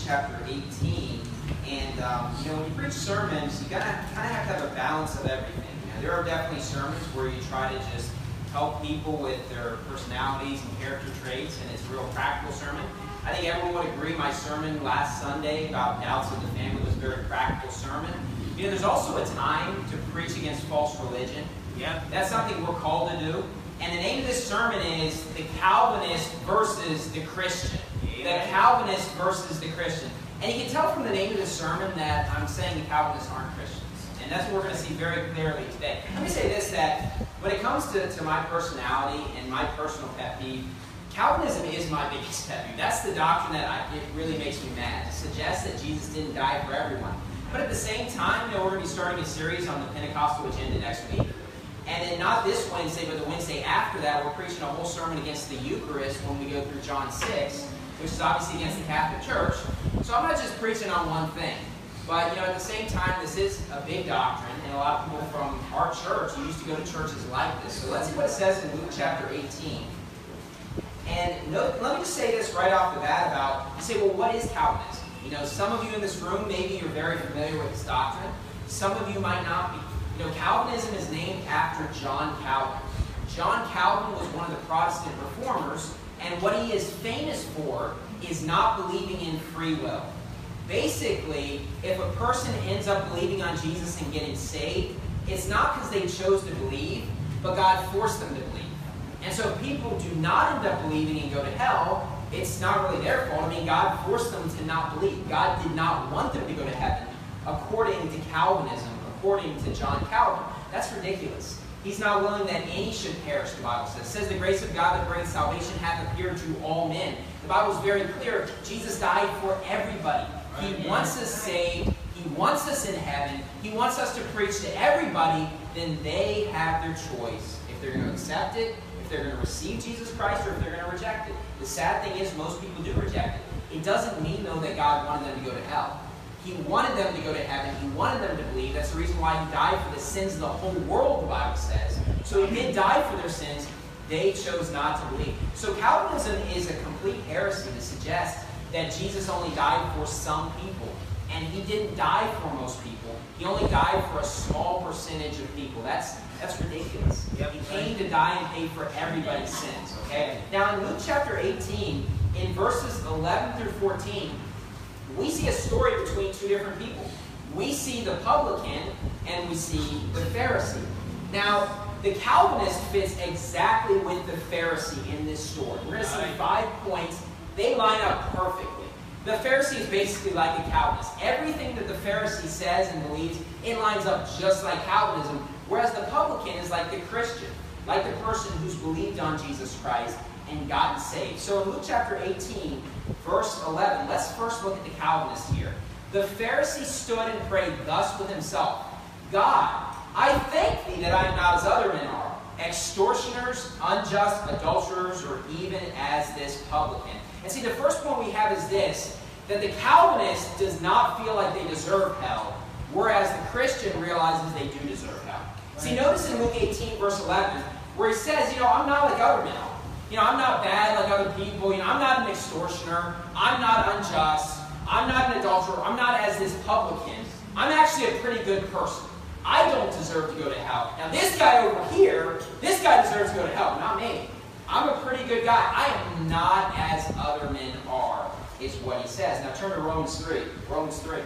chapter 18. And, when you preach sermons, you kind of have to have a balance of everything. There are definitely sermons where you try to just help people with their personalities and character traits, and it's a real practical sermon. I think everyone would agree my sermon last Sunday about doubts of the family was a very practical sermon. There's also a time to preach against false religion. Yeah. That's something we're called to do. And the name of this sermon is The Calvinist versus the Christian. Yeah. The Calvinist versus the Christian. And you can tell from the name of this sermon that I'm saying the Calvinists aren't Christians. And that's what we're going to see very clearly today. Let me say this, that when it comes to my personality and my personal pet peeve, Calvinism is my biggest pet peeve. That's the doctrine that it really makes me mad. It suggests that Jesus didn't die for everyone. But at the same time, we're going to be starting a series on the Pentecostal agenda next week. And then not this Wednesday, but the Wednesday after that, we're preaching a whole sermon against the Eucharist when we go through John 6, which is obviously against the Catholic Church. So I'm not just preaching on one thing. But, at the same time, this is a big doctrine, and a lot of people from our church used to go to churches like this. So let's see what it says in Luke chapter 18. And let me just say this right off the bat about, you say, well, what is Calvinism? Some of you in this room, maybe you're very familiar with this doctrine. Some of you might not be. Calvinism is named after John Calvin. John Calvin was one of the Protestant reformers, and what he is famous for is not believing in free will. Basically, if a person ends up believing on Jesus and getting saved, it's not because they chose to believe, but God forced them to believe. And so if people do not end up believing and go to hell, it's not really their fault. God forced them to not believe. God did not want them to go to heaven, according to Calvinism, according to John Calvin. That's ridiculous. He's not willing that any should perish, the Bible says. It says, the grace of God that brings salvation hath appeared to all men. The Bible is very clear. Jesus died for everybody. He wants us saved. He wants us in heaven. He wants us to preach to everybody. Then they have their choice. If they're going to accept it, if they're going to receive Jesus Christ, or if they're going to reject it. The sad thing is most people do reject it. It doesn't mean, though, that God wanted them to go to hell. He wanted them to go to heaven. He wanted them to believe. That's the reason why He died for the sins of the whole world, the Bible says. So He did die for their sins. They chose not to believe. So Calvinism is a complete heresy to suggest that Jesus only died for some people. And He didn't die for most people. He only died for a small percentage of people. That's ridiculous. He came to die and pay for everybody's sins. Okay? Now in Luke chapter 18, in verses 11 through 14, we see a story between two different people. We see the publican and we see the Pharisee. Now, the Calvinist fits exactly with the Pharisee in this story. We're going to see 5 points. They line up perfectly. The Pharisee is basically like a Calvinist. Everything that the Pharisee says and believes, it lines up just like Calvinism, whereas the publican is like the Christian, like the person who's believed on Jesus Christ and gotten saved. So in Luke chapter 18, verse 11, let's first look at the Calvinist here. The Pharisee stood and prayed thus with himself, God, I thank Thee that I am not as other men are, extortioners, unjust, adulterers, or even as this publican. And see, the first point we have is this, that the Calvinist does not feel like they deserve hell, whereas the Christian realizes they do deserve hell. Right. See, notice in Luke 18, verse 11, where he says, I'm not like other men are. I'm not bad like other people. I'm not an extortioner. I'm not unjust. I'm not an adulterer. I'm not as this publican. I'm actually a pretty good person. I don't deserve to go to hell. Now this guy over here, this guy deserves to go to hell, not me. I'm a pretty good guy. I am not as other men are, is what he says. Now turn to Romans 3. Romans 3.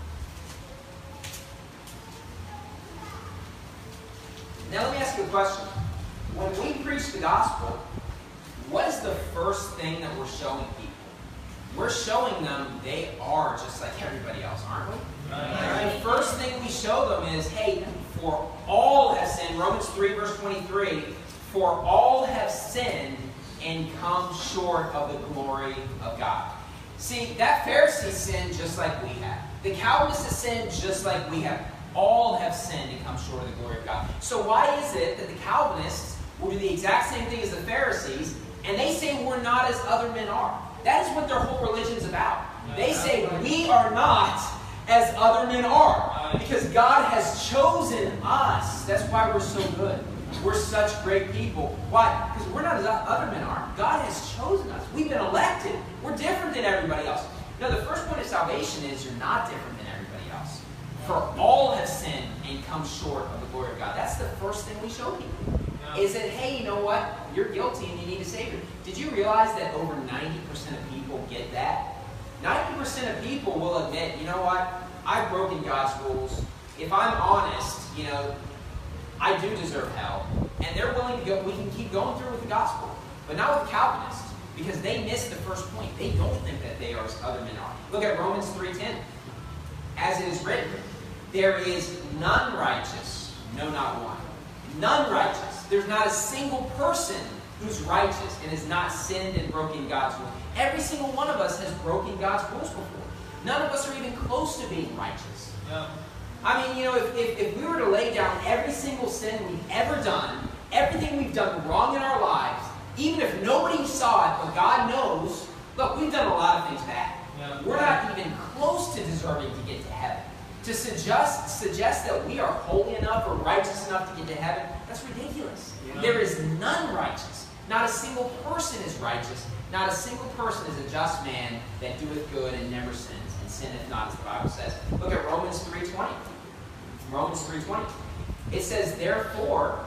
Now let me ask you a question. When we preach the gospel, what is the first thing that we're showing people? We're showing them they are just like everybody else, aren't we? Right. The first thing we show them is, hey, for all have sinned, Romans 3, verse 23, for all have sinned and come short of the glory of God. See, that Pharisee sinned just like we have. The Calvinist has sinned just like we have. All have sinned and come short of the glory of God. So why is it that the Calvinists will do the exact same thing as the Pharisees, and they say we're not as other men are? That is what their whole religion's about. They say we are not as other men are, because God has chosen us. That's why we're so good. We're such great people. Why? Because we're not as other men are. God has chosen us. We've been elected. We're different than everybody else. Now, the first point of salvation is you're not different than everybody else. For all have sinned and come short of the glory of God. That's the first thing we show people. Is that, hey, you know what? You're guilty and you need a Savior. Did you realize that over 90% of people get that? 90% of people will admit, you know what? I've broken God's rules. If I'm honest, I do deserve hell. And they're willing to go. We can keep going through with the gospel. But not with Calvinists. Because they missed the first point. They don't think that they are as other men are. Look at Romans 3:10. As it is written, there is none righteous, no, not one. None righteous. There's not a single person who's righteous and has not sinned and broken God's rules. Every single one of us has broken God's rules before. None of us are even close to being righteous. Yeah. I mean, if we were to lay down every single sin we've ever done, everything we've done wrong in our lives, even if nobody saw it, but God knows, look, we've done a lot of things bad. Yeah. We're not even close to deserving to get to heaven. To suggest that we are holy enough or righteous enough to get to heaven, that's ridiculous. Yeah. There is none righteous. Not a single person is righteous. Not a single person is a just man that doeth good and never sins, and sinneth not, as the Bible says. Look at Romans 3:20. Romans 3:20. It says, therefore,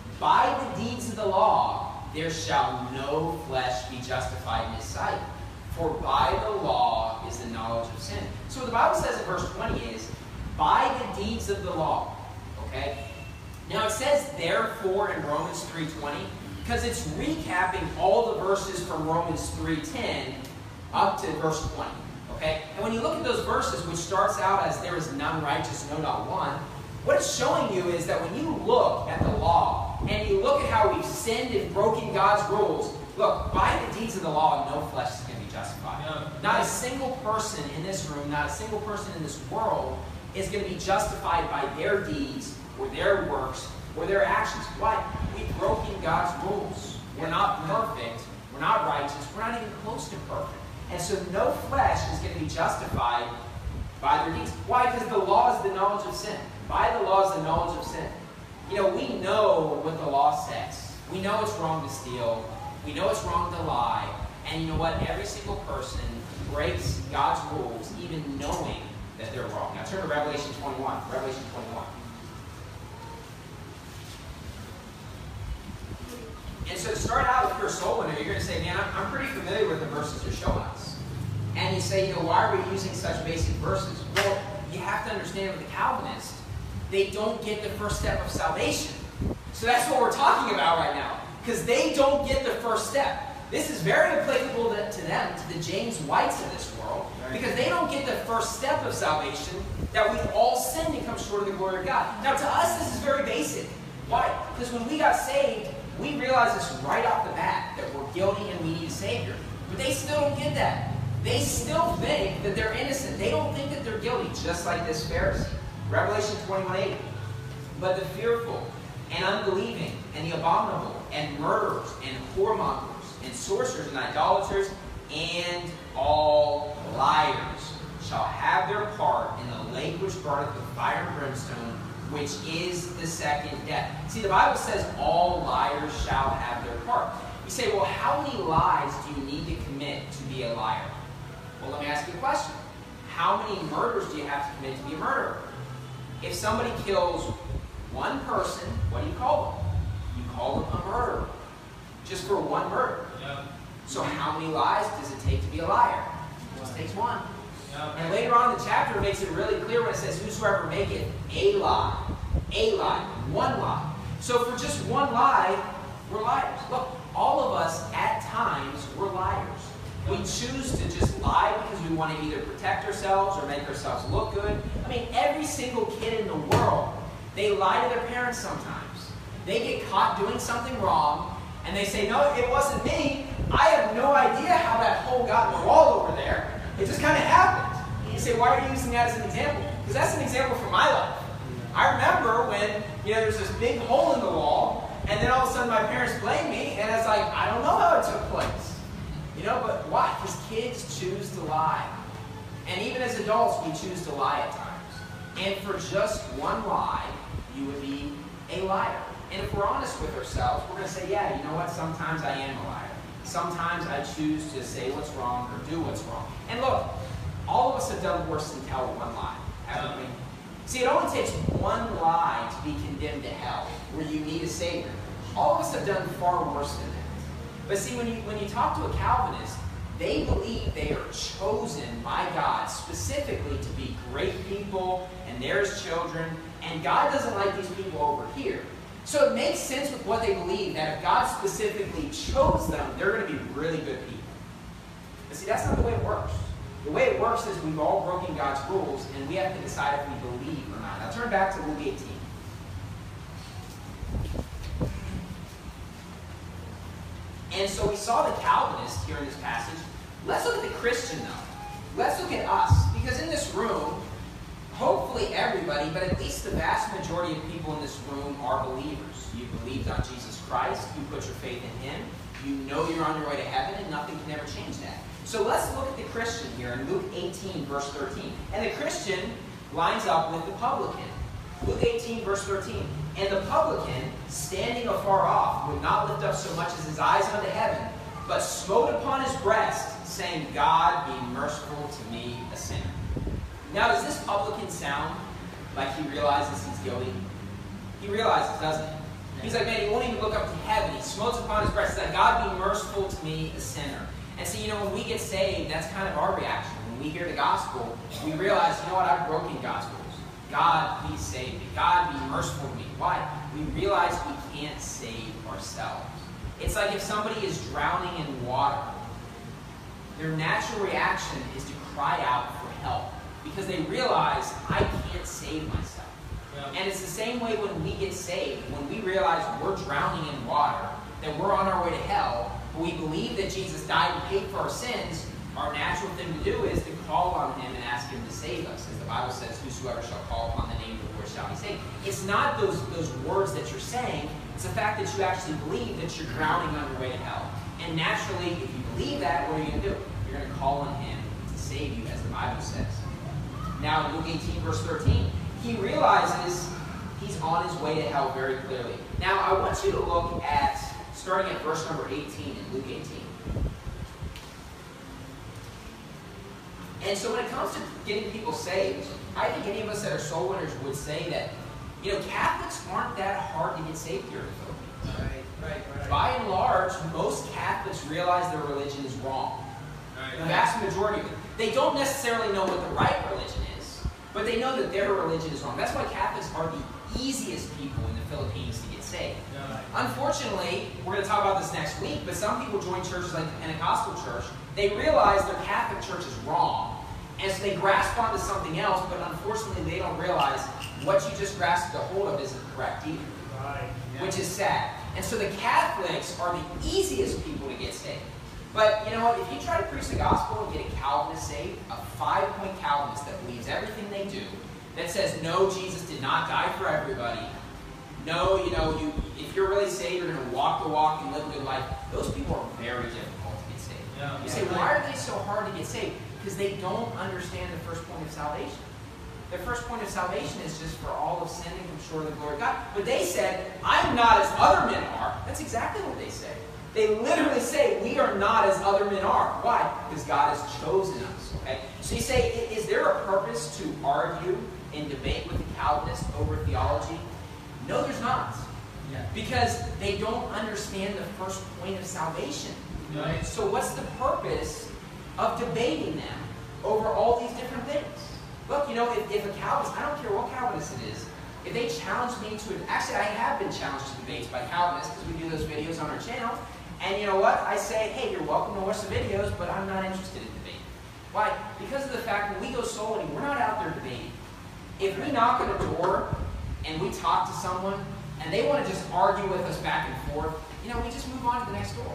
by the deeds of the law, there shall no flesh be justified in his sight. For by the law is the knowledge of sin. So what the Bible says in verse 20 is, by the deeds of the law. Okay? Now it says therefore in Romans 3:20 because it's recapping all the verses from Romans 3:10 up to verse 20. Okay? And when you look at those verses, which starts out as there is none righteous, no, not one, what it's showing you is that when you look at the law and you look at how we've sinned and broken God's rules, look, by the deeds of the law, no flesh is going to be justified. Yeah. Not a single person in this room, not a single person in this world is going to be justified by their deeds or their works or their actions. Why? We've broken God's rules. We're not perfect. We're not righteous. We're not even close to perfect. And so no flesh is going to be justified by their deeds. Why? Because the law is the knowledge of sin. By the law is the knowledge of sin. We know what the law says. We know it's wrong to steal. We know it's wrong to lie. And you know what? Every single person breaks God's rules even knowing that they're wrong. Now turn to Revelation 21. Revelation 21. And so to start out with your soul winner, you're going to say, man, I'm pretty familiar with the verses you're showing us. And you say, why are we using such basic verses? Well, you have to understand with the Calvinists, they don't get the first step of salvation. So that's what we're talking about right now. Because they don't get the first step. This is very applicable to them, to the James Whites of this world, because they don't get the first step of salvation, that we've all sinned and come short of the glory of God. Now, to us, this is very basic. Why? Because when we got saved, we realized this right off the bat, that we're guilty and we need a Savior. But they still don't get that. They still think that they're innocent. They don't think that they're guilty, just like this Pharisee. Revelation 21:8. But the fearful and unbelieving and the abominable and murderers and whoremongers and sorcerers and idolaters and all liars shall have their part in the lake which burneth with fire and brimstone, which is the second death. See, the Bible says all liars shall have their part. You say, well, how many lies do you need to commit to be a liar? Well, let me ask you a question. How many murders do you have to commit to be a murderer? If somebody kills one person, what do you call them? You call them a murderer. Just for one murder. Yeah. So how many lies does it take to be a liar? It just takes one. Yeah. And later on in the chapter, it makes it really clear when it says, whosoever maketh a lie, one lie. So for just one lie, we're liars. Look, all of us at times, we're liars. We choose to just lie because we want to either protect ourselves or make ourselves look good. I mean, every single kid in the world, they lie to their parents sometimes. They get caught doing something wrong, and they say, no, it wasn't me. I have no idea how that hole got in the wall over there. It just kind of happened. You say, why are you using that as an example? Because that's an example from my life. I remember when there's this big hole in the wall, and then all of a sudden my parents blamed me, and it's like, I don't know how it took place. But why? Because kids choose to lie. And even as adults, we choose to lie at times. And for just one lie, you would be a liar. And if we're honest with ourselves, we're going to say, yeah, you know what? Sometimes I am a liar. Sometimes I choose to say what's wrong or do what's wrong. And look, all of us us have done worse than tell one lie, haven't we? See, it only takes one lie to be condemned to hell, where you need a Savior. All of us have done far worse than that. But see, when you talk to a Calvinist, they believe they are chosen by God specifically to be great people, and they're His children, and God doesn't like these people over here. So it makes sense with what they believe that if God specifically chose them, they're going to be really good people. But see, that's not the way it works. The way it works is we've all broken God's rules, and we have to decide if we believe or not. Now turn back to Luke 18. And so we saw the Calvinist here in this passage. Let's look at the Christian, though. Let's look at us. Because in this room, hopefully everybody, but at least the vast majority of people in this room are believers. You believed on Jesus Christ. You put your faith in Him. You know you're on your way to heaven, and nothing can ever change that. So let's look at the Christian here in Luke 18, verse 13. And the Christian lines up with the publican. Luke 18, verse 13. And the publican, standing afar off, would not lift up so much as his eyes unto heaven, but smote upon his breast, saying, God, be merciful to me, a sinner. Now, does this publican sound like he realizes he's guilty? He realizes, doesn't he? He's like, man, he won't even look up to heaven. He smotes upon his breast, saying, God, be merciful to me, a sinner. And so, when we get saved, that's kind of our reaction. When we hear the gospel, we realize, you know what, I've broken God's rules. God, please save me. God, be merciful to me. Why? We realize we can't save ourselves. It's like if somebody is drowning in water, their natural reaction is to cry out for help because they realize, I can't save myself. Yeah. And it's the same way when we get saved. When we realize we're drowning in water, that we're on our way to hell, but we believe that Jesus died and paid for our sins, our natural thing to do is to call on Him and ask Him to save us. As the Bible says, whosoever shall call upon the name of the Lord shall be saved. It's not those words that you're saying. It's the fact that you actually believe that you're drowning on your way to hell. And naturally, if you believe that, what are you going to do? You're going to call on Him to save you, as the Bible says. Now, in Luke 18, verse 13, he realizes he's on his way to hell very clearly. Now, I want you to look at, starting at verse number 18 in Luke 18. And so when it comes to getting people saved, I think any of us that are soul winners would say that, Catholics aren't that hard to get saved here in the Philippines. Right. By and large, most Catholics realize their religion is wrong. The vast majority of it. They don't necessarily know what the right religion is, but they know that their religion is wrong. That's why Catholics are the easiest people in the Philippines to get saved. Unfortunately, we're going to talk about this next week, but some people join churches like the Pentecostal church. They realize their Catholic church is wrong, and so they grasp onto something else, but unfortunately they don't realize what you just grasped a hold of isn't correct either, which is sad. And so the Catholics are the easiest people to get saved. But you know what? If you try to preach the gospel and get a Calvinist saved, a 5-point Calvinist that believes everything they do, that says, no, Jesus did not die for everybody. No, if you're really saved, you're going to walk the walk and live a good life. Those people are very difficult to get saved. You say, why are they so hard to get saved? Because they don't understand the first point of salvation. The first point of salvation is just for all of sin and come short of the glory of God. But they said, I'm not as other men are. That's exactly what they say. They literally say, we are not as other men are. Why? Because God has chosen us. Okay? So you say, is there a purpose to argue and debate with the Calvinists over theology? No, there's not. Because they don't understand the first point of salvation. Right. So what's the purpose of debating them over all these different things? Look, if a Calvinist, I don't care what Calvinist it is, if they challenge me to, actually I have been challenged to debates by Calvinists because we do those videos on our channel, and you know what? I say, hey, you're welcome to watch the videos, but I'm not interested in debate. Why? Because of the fact when we go soul winning, we're not out there debating. If we knock on a door and we talk to someone and they want to just argue with us back and forth, we just move on to the next door.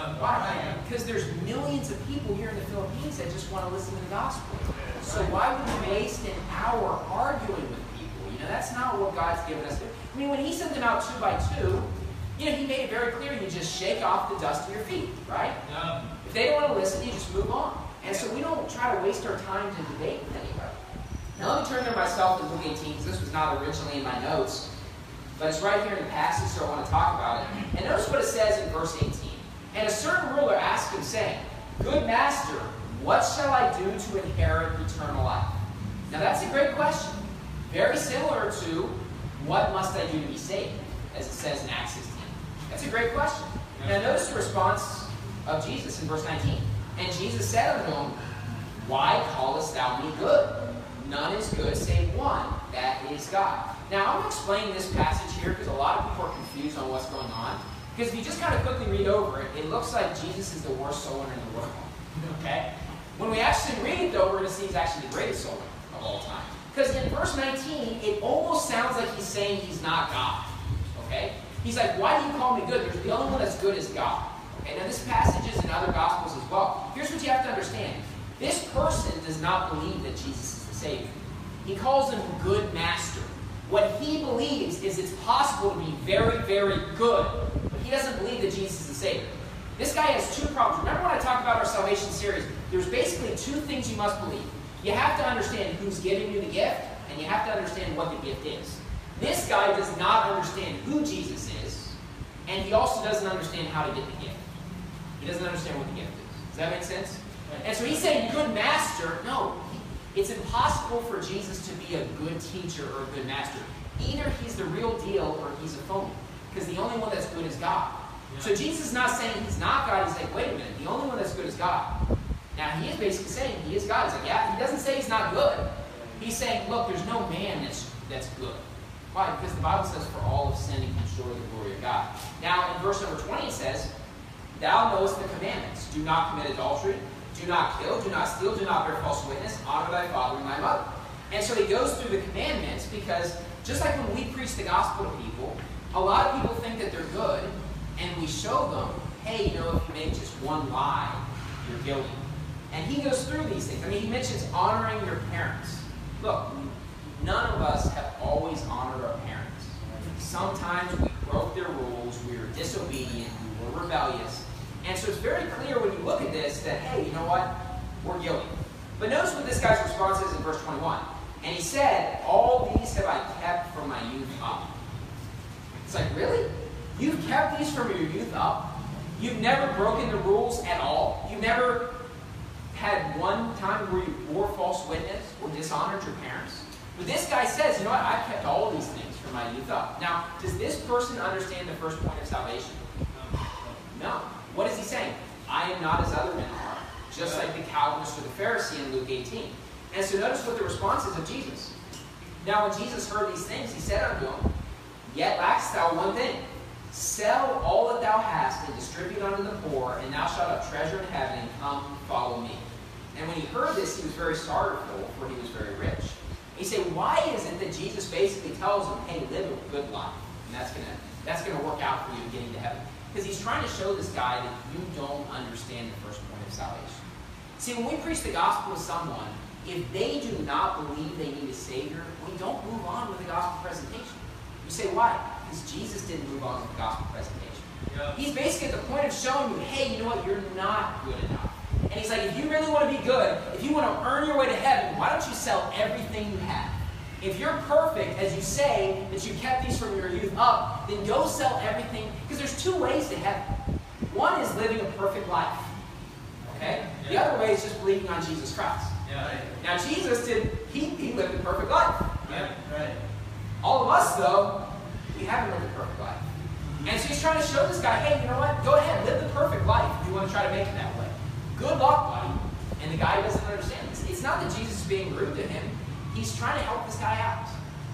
Why? Because there's millions of people here in the Philippines that just want to listen to the gospel. So why would we waste an hour arguing with people? That's not what God's given us to do. When He sent them out 2 by 2, He made it very clear you just shake off the dust of your feet, right? If they don't want to listen, you just move on. And so we don't try to waste our time to debate with anybody. Now let me turn there myself to Luke 18, because this was not originally in my notes. But it's right here in the passage, so I want to talk about it. And notice what it says in verse 18. And a certain ruler asked Him, saying, Good master, what shall I do to inherit eternal life? Now that's a great question. Very similar to, what must I do to be saved? As it says in Acts 16. That's a great question. Now notice the response of Jesus in verse 19. And Jesus said unto him, why callest thou me good? None is good save one, that is God. Now I'm going to explain this passage here because a lot of people are confused on what's going on. Because if you just kind of quickly read over it, it looks like Jesus is the worst soul winner in the world. Okay? When we actually read it, though, we're going to see he's actually the greatest soul winner of all time. Because in verse 19, it almost sounds like he's saying he's not God. Okay? He's like, why do you call me good? The only one that's good is God. Okay? Now this passage is in other Gospels as well. Here's what you have to understand. This person does not believe that Jesus is the Savior. He calls him good master. What he believes is it's possible to be very, very good. But he doesn't believe that Jesus is the Savior. This guy has two problems. Remember when I talked about our salvation series? There's basically two things you must believe. You have to understand who's giving you the gift, and you have to understand what the gift is. This guy does not understand who Jesus is, and he also doesn't understand how to get the gift. He doesn't understand what the gift is. Does that make sense? And so he's saying, good master. No, it's impossible for Jesus to be a good teacher or a good master. Either he's the real deal or he's a phony. Because the only one that's good is God. Yeah. So Jesus is not saying he's not God. He's like, wait a minute, the only one that's good is God. Now he is basically saying he is God. He's like, yeah, he doesn't say he's not good. He's saying, look, there's no man that's good. Why? Because the Bible says, for all have sinned and come short of the glory of God. Now in verse number 20 it says, thou knowest the commandments. Do not commit adultery. Do not kill, do not steal, do not bear false witness, honor thy father and thy mother. And so he goes through the commandments because just like when we preach the gospel to people, a lot of people think that they're good, and we show them, hey, you know, if you make just one lie, you're guilty. And he goes through these things. I mean, he mentions honoring your parents. Look, none of us have always honored our parents. Sometimes we broke their rules, we were disobedient, we were rebellious. And so it's very clear when you look at this that, hey, you know what? We're guilty. But notice what this guy's response is in verse 21. And he said, all these have I kept from my youth up. It's like, really? You've kept these from your youth up? You've never broken the rules at all? You've never had one time where you bore false witness or dishonored your parents? But this guy says, you know what? I've kept all these things from my youth up. Now, does this person understand the first point of salvation? No. What is he saying? I am not as other men are, just like the Calvinist or the Pharisee in Luke 18. And so notice what the response is of Jesus. Now when Jesus heard these things, he said unto him, yet lackest thou one thing. Sell all that thou hast and distribute unto the poor, and thou shalt have treasure in heaven, and come follow me. And when he heard this, he was very sorrowful, for he was very rich. And you say, why is it that Jesus basically tells him, hey, live a good life, and that's gonna work out for you getting to heaven? Because he's trying to show this guy that you don't understand the first point of salvation. See, when we preach the gospel to someone, if they do not believe they need a Savior, we don't move on with the gospel presentation. You say, why? Because Jesus didn't move on with the gospel presentation. Yeah. He's basically at the point of showing you, hey, you know what? You're not good enough. And he's like, if you really want to be good, if you want to earn your way to heaven, why don't you sell everything you have? If you're perfect, as you say, that you kept these from your youth up, then go sell everything. Because there's two ways to heaven. One is living a perfect life. Okay? Yeah. The other way is just believing on Jesus Christ. Yeah, right. Now Jesus he lived a perfect life. Yeah, right. All of us, though, we haven't lived a perfect life. And so he's trying to show this guy, hey, you know what? Go ahead, live the perfect life if you want to try to make it that way. Good luck, buddy. And the guy doesn't understand this. It's not that Jesus is being rude to him. He's trying to help this guy out.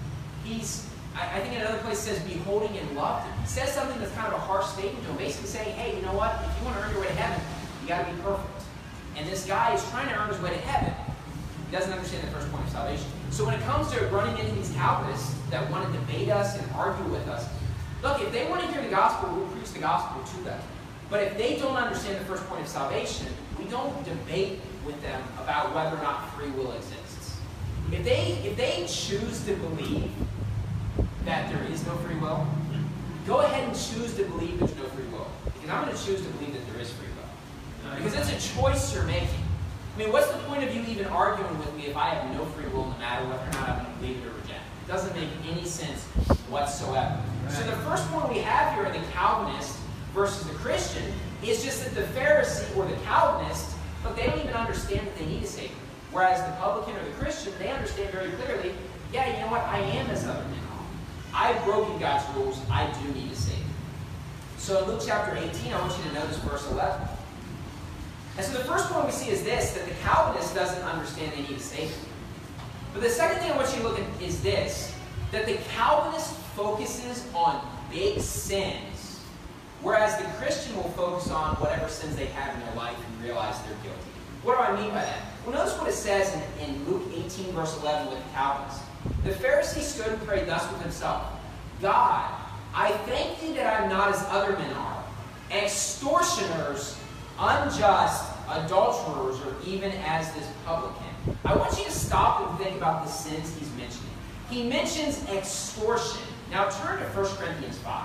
I think in another place it says, beholding and loved him. He says something that's kind of a harsh statement to him, basically saying, hey, you know what? If you want to earn your way to heaven, you got to be perfect. And this guy is trying to earn his way to heaven. He doesn't understand the first point of salvation. So when it comes to running into these Calvinists that want to debate us and argue with us, look, if they want to hear the gospel, we'll preach the gospel to them. But if they don't understand the first point of salvation, we don't debate with them about whether or not free will exists. If they choose to believe that there is no free will, go ahead and choose to believe there's no free will. Because I'm going to choose to believe that there is free will. Because it's a choice you're making. I mean, what's the point of you even arguing with me if I have no free will no matter whether or not I'm going to believe it or reject it? It doesn't make any sense whatsoever. Right. So the first point we have here in the Calvinist versus the Christian is just that the Pharisee or the Calvinist, look, they don't even understand that they need a Savior. Whereas the publican or the Christian, they understand understand very clearly, yeah, you know what? I am as other men are. I've broken God's rules. I do need a Savior. So in Luke chapter 18, I want you to notice verse 11. And so the first point we see is this, that the Calvinist doesn't understand they need a Savior. But the second thing I want you to look at is this, that the Calvinist focuses on big sins, whereas the Christian will focus on whatever sins they have in their life and realize they're guilty. What do I mean by that? Well, notice what it says in Luke 18, verse 11 with the Calvinists. The Pharisee stood and prayed thus with himself, God, I thank thee that I'm not as other men are, extortioners, unjust, adulterers, or even as this publican. I want you to stop and think about the sins he's mentioning. He mentions extortion. Now turn to 1 Corinthians 5.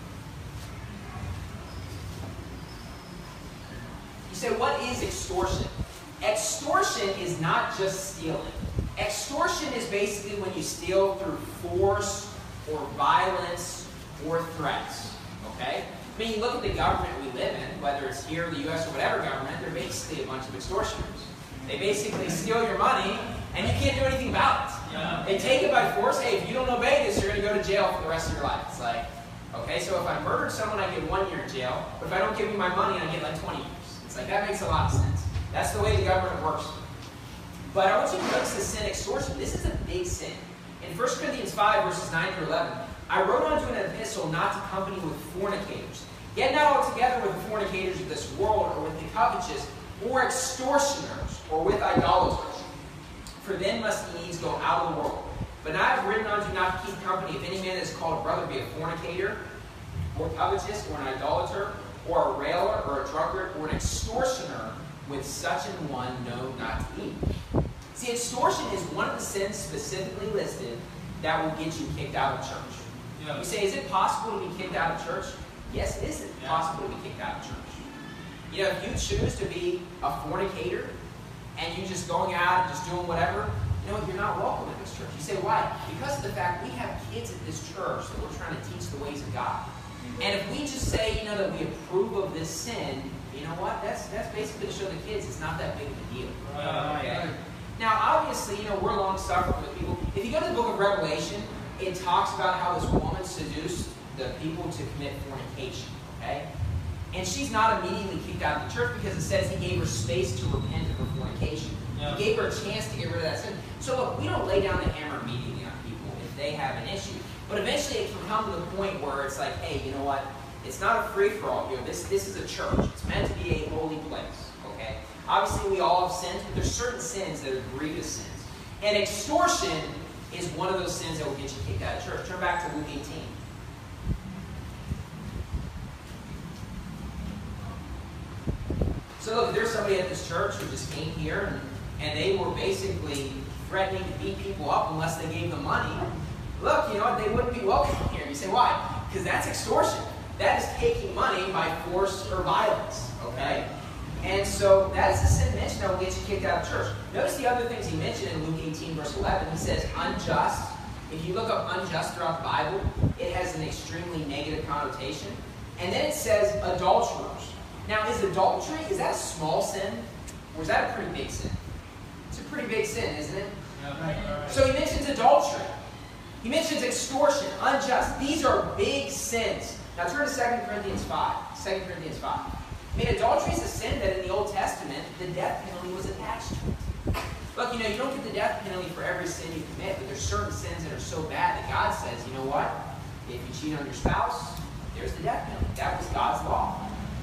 You say, what is extortion? Extortion is not just stealing. Extortion is basically when you steal through force or violence or threats. Okay? I mean, you look at the government we live in, whether it's here in the U.S. or whatever government, they're basically a bunch of extortioners. They basically steal your money, and you can't do anything about it. Yeah. They take it by force. Hey, if you don't obey this, you're going to go to jail for the rest of your life. It's like, okay, so if I murdered someone, I get 1 year in jail. But if I don't give you my money, I get like 20 years. It's like, that makes a lot of sense. That's the way the government works. But I want you to notice the sin extortion. This is a big sin. In 1 Corinthians 5, verses 9 through 11, I wrote unto an epistle not to company with fornicators, yet not altogether with the fornicators of this world, or with the covetous, or extortioners, or with idolaters. For then must ye needs go out of the world. But now I have written unto you not to keep company if any man that is called a brother be a fornicator, or covetous, or an idolater, or a railer, or a drunkard, or an extortioner, with such an one know not to eat. See, extortion is one of the sins specifically listed that will get you kicked out of church. Yeah. You say, is it possible to be kicked out of church? Yes, it is possible to be kicked out of church. You know, if you choose to be a fornicator and you just going out and just doing whatever, you know, you're not welcome at this church. You say, why? Because of the fact we have kids at this church that we're trying to teach the ways of God. And if we just say, you know, that we approve of this sin, you know what? That's basically to show the kids it's not that big of a deal. Okay? Now, obviously, you know, we're long-suffering with people. If you go to the book of Revelation, it talks about how this woman seduced the people to commit fornication. Okay? And she's not immediately kicked out of the church because it says he gave her space to repent of her fornication. Yeah. He gave her a chance to get rid of that sin. So look, we don't lay down the hammer immediately on people if they have an issue. But eventually it can come to the point where it's like, hey, you know what? It's not a free-for-all here. This is a church. It's meant to be a holy place. Okay? Obviously, we all have sins, but there's certain sins that are grievous sins. And extortion is one of those sins that will get you kicked out of church. Turn back to Luke 18. So look, there's somebody at this church who just came here and they were basically threatening to beat people up unless they gave them money. Look, you know what? They wouldn't be welcome here. You say, why? Because that's extortion. That is taking money by force or violence. Okay? And so that is the sin mentioned that will get you kicked out of church. Notice the other things he mentioned in Luke 18, verse 11. He says unjust. If you look up unjust throughout the Bible, it has an extremely negative connotation. And then it says adulterers. Now, is adultery, is that a small sin? Or is that a pretty big sin? It's a pretty big sin, isn't it? Yeah, right. So he mentions adultery. He mentions extortion, unjust. These are big sins. Now turn to 2 Corinthians 5. 2 Corinthians 5. I mean, adultery is a sin that in the Old Testament, the death penalty was attached to it. Look, you know, you don't get the death penalty for every sin you commit, but there's certain sins that are so bad that God says, you know what? If you cheat on your spouse, there's the death penalty. That was God's law.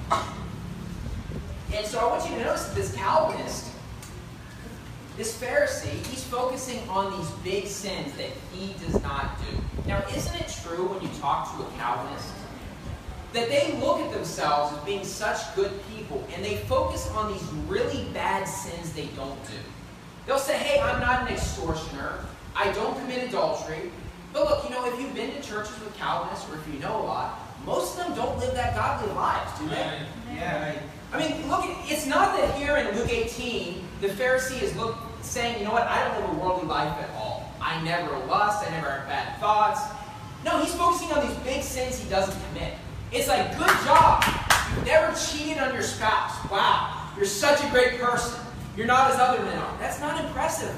And so I want you to notice that this Calvinist, this Pharisee, he's focusing on these big sins that he does not do. Now, isn't it true when you talk to a Calvinist that they look at themselves as being such good people and they focus on these really bad sins they don't do? They'll say, hey, I'm not an extortioner. I don't commit adultery. But look, you know, if you've been to churches with Calvinists or if you know a lot, most of them don't live that godly lives, do they? Yeah. I mean, look, it's not that here in Luke 18, the Pharisee is saying, you know what, I don't live a worldly life at all. I never lust, I never have bad thoughts. No, he's focusing on these big sins he doesn't commit. It's like, good job. You've never cheated on your spouse. Wow, you're such a great person. You're not as other men are. That's not impressive.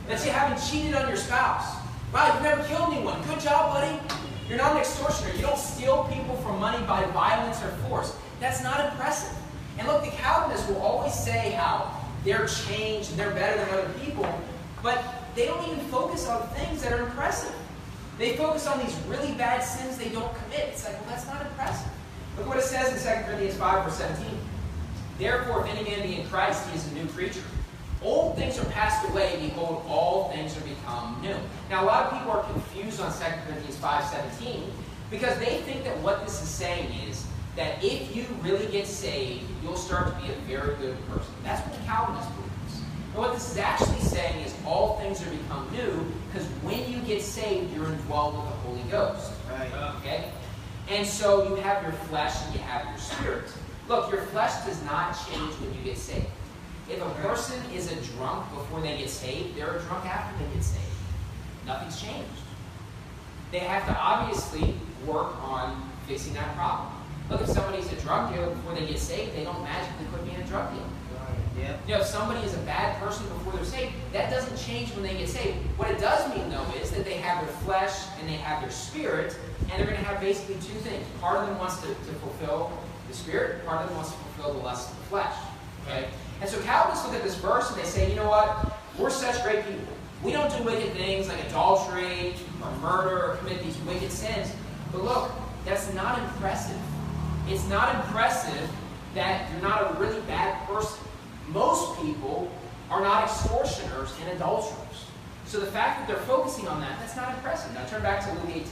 That you haven't cheated on your spouse. Wow, you've never killed anyone. Good job, buddy. You're not an extortioner. You don't steal people for money by violence or force. That's not impressive. And look, the Calvinists will always say how they're changed and they're better than other people, but they don't even focus on things that are impressive. They focus on these really bad sins they don't commit. It's like, well, that's not impressive. Look what it says in 2 Corinthians 5, verse 17. Therefore, if any man be in Christ, he is a new creature. Old things are passed away, behold, all things are become new. Now, a lot of people are confused on 2 Corinthians 5:17 because they think that what this is saying is that if you really get saved, you'll start to be a very good person. That's what the Calvinist believes. And what this is actually saying is all things are become new because when you get saved, you're indwelled with the Holy Ghost. Right. Okay? And so you have your flesh and you have your spirit. Look, your flesh does not change when you get saved. If a person is a drunk before they get saved, they're a drunk after they get saved. Nothing's changed. They have to obviously work on fixing that problem. Look, if somebody's a drug dealer before they get saved, they don't magically quit being a drug dealer. Yeah. You know, if somebody is a bad person before they're saved, that doesn't change when they get saved. What it does mean, though, is that they have their flesh and they have their spirit, and they're going to have basically two things. Part of them wants to fulfill the spirit, part of them wants to fulfill the lust of the flesh. Okay? And so Calvinists look at this verse and they say, you know what? We're such great people. We don't do wicked things like adultery or murder or commit these wicked sins. But look, that's not impressive. It's not impressive that you're not a really bad person. Most people are not extortioners and adulterers. So the fact that they're focusing on that, that's not impressive. Now turn back to Luke 18.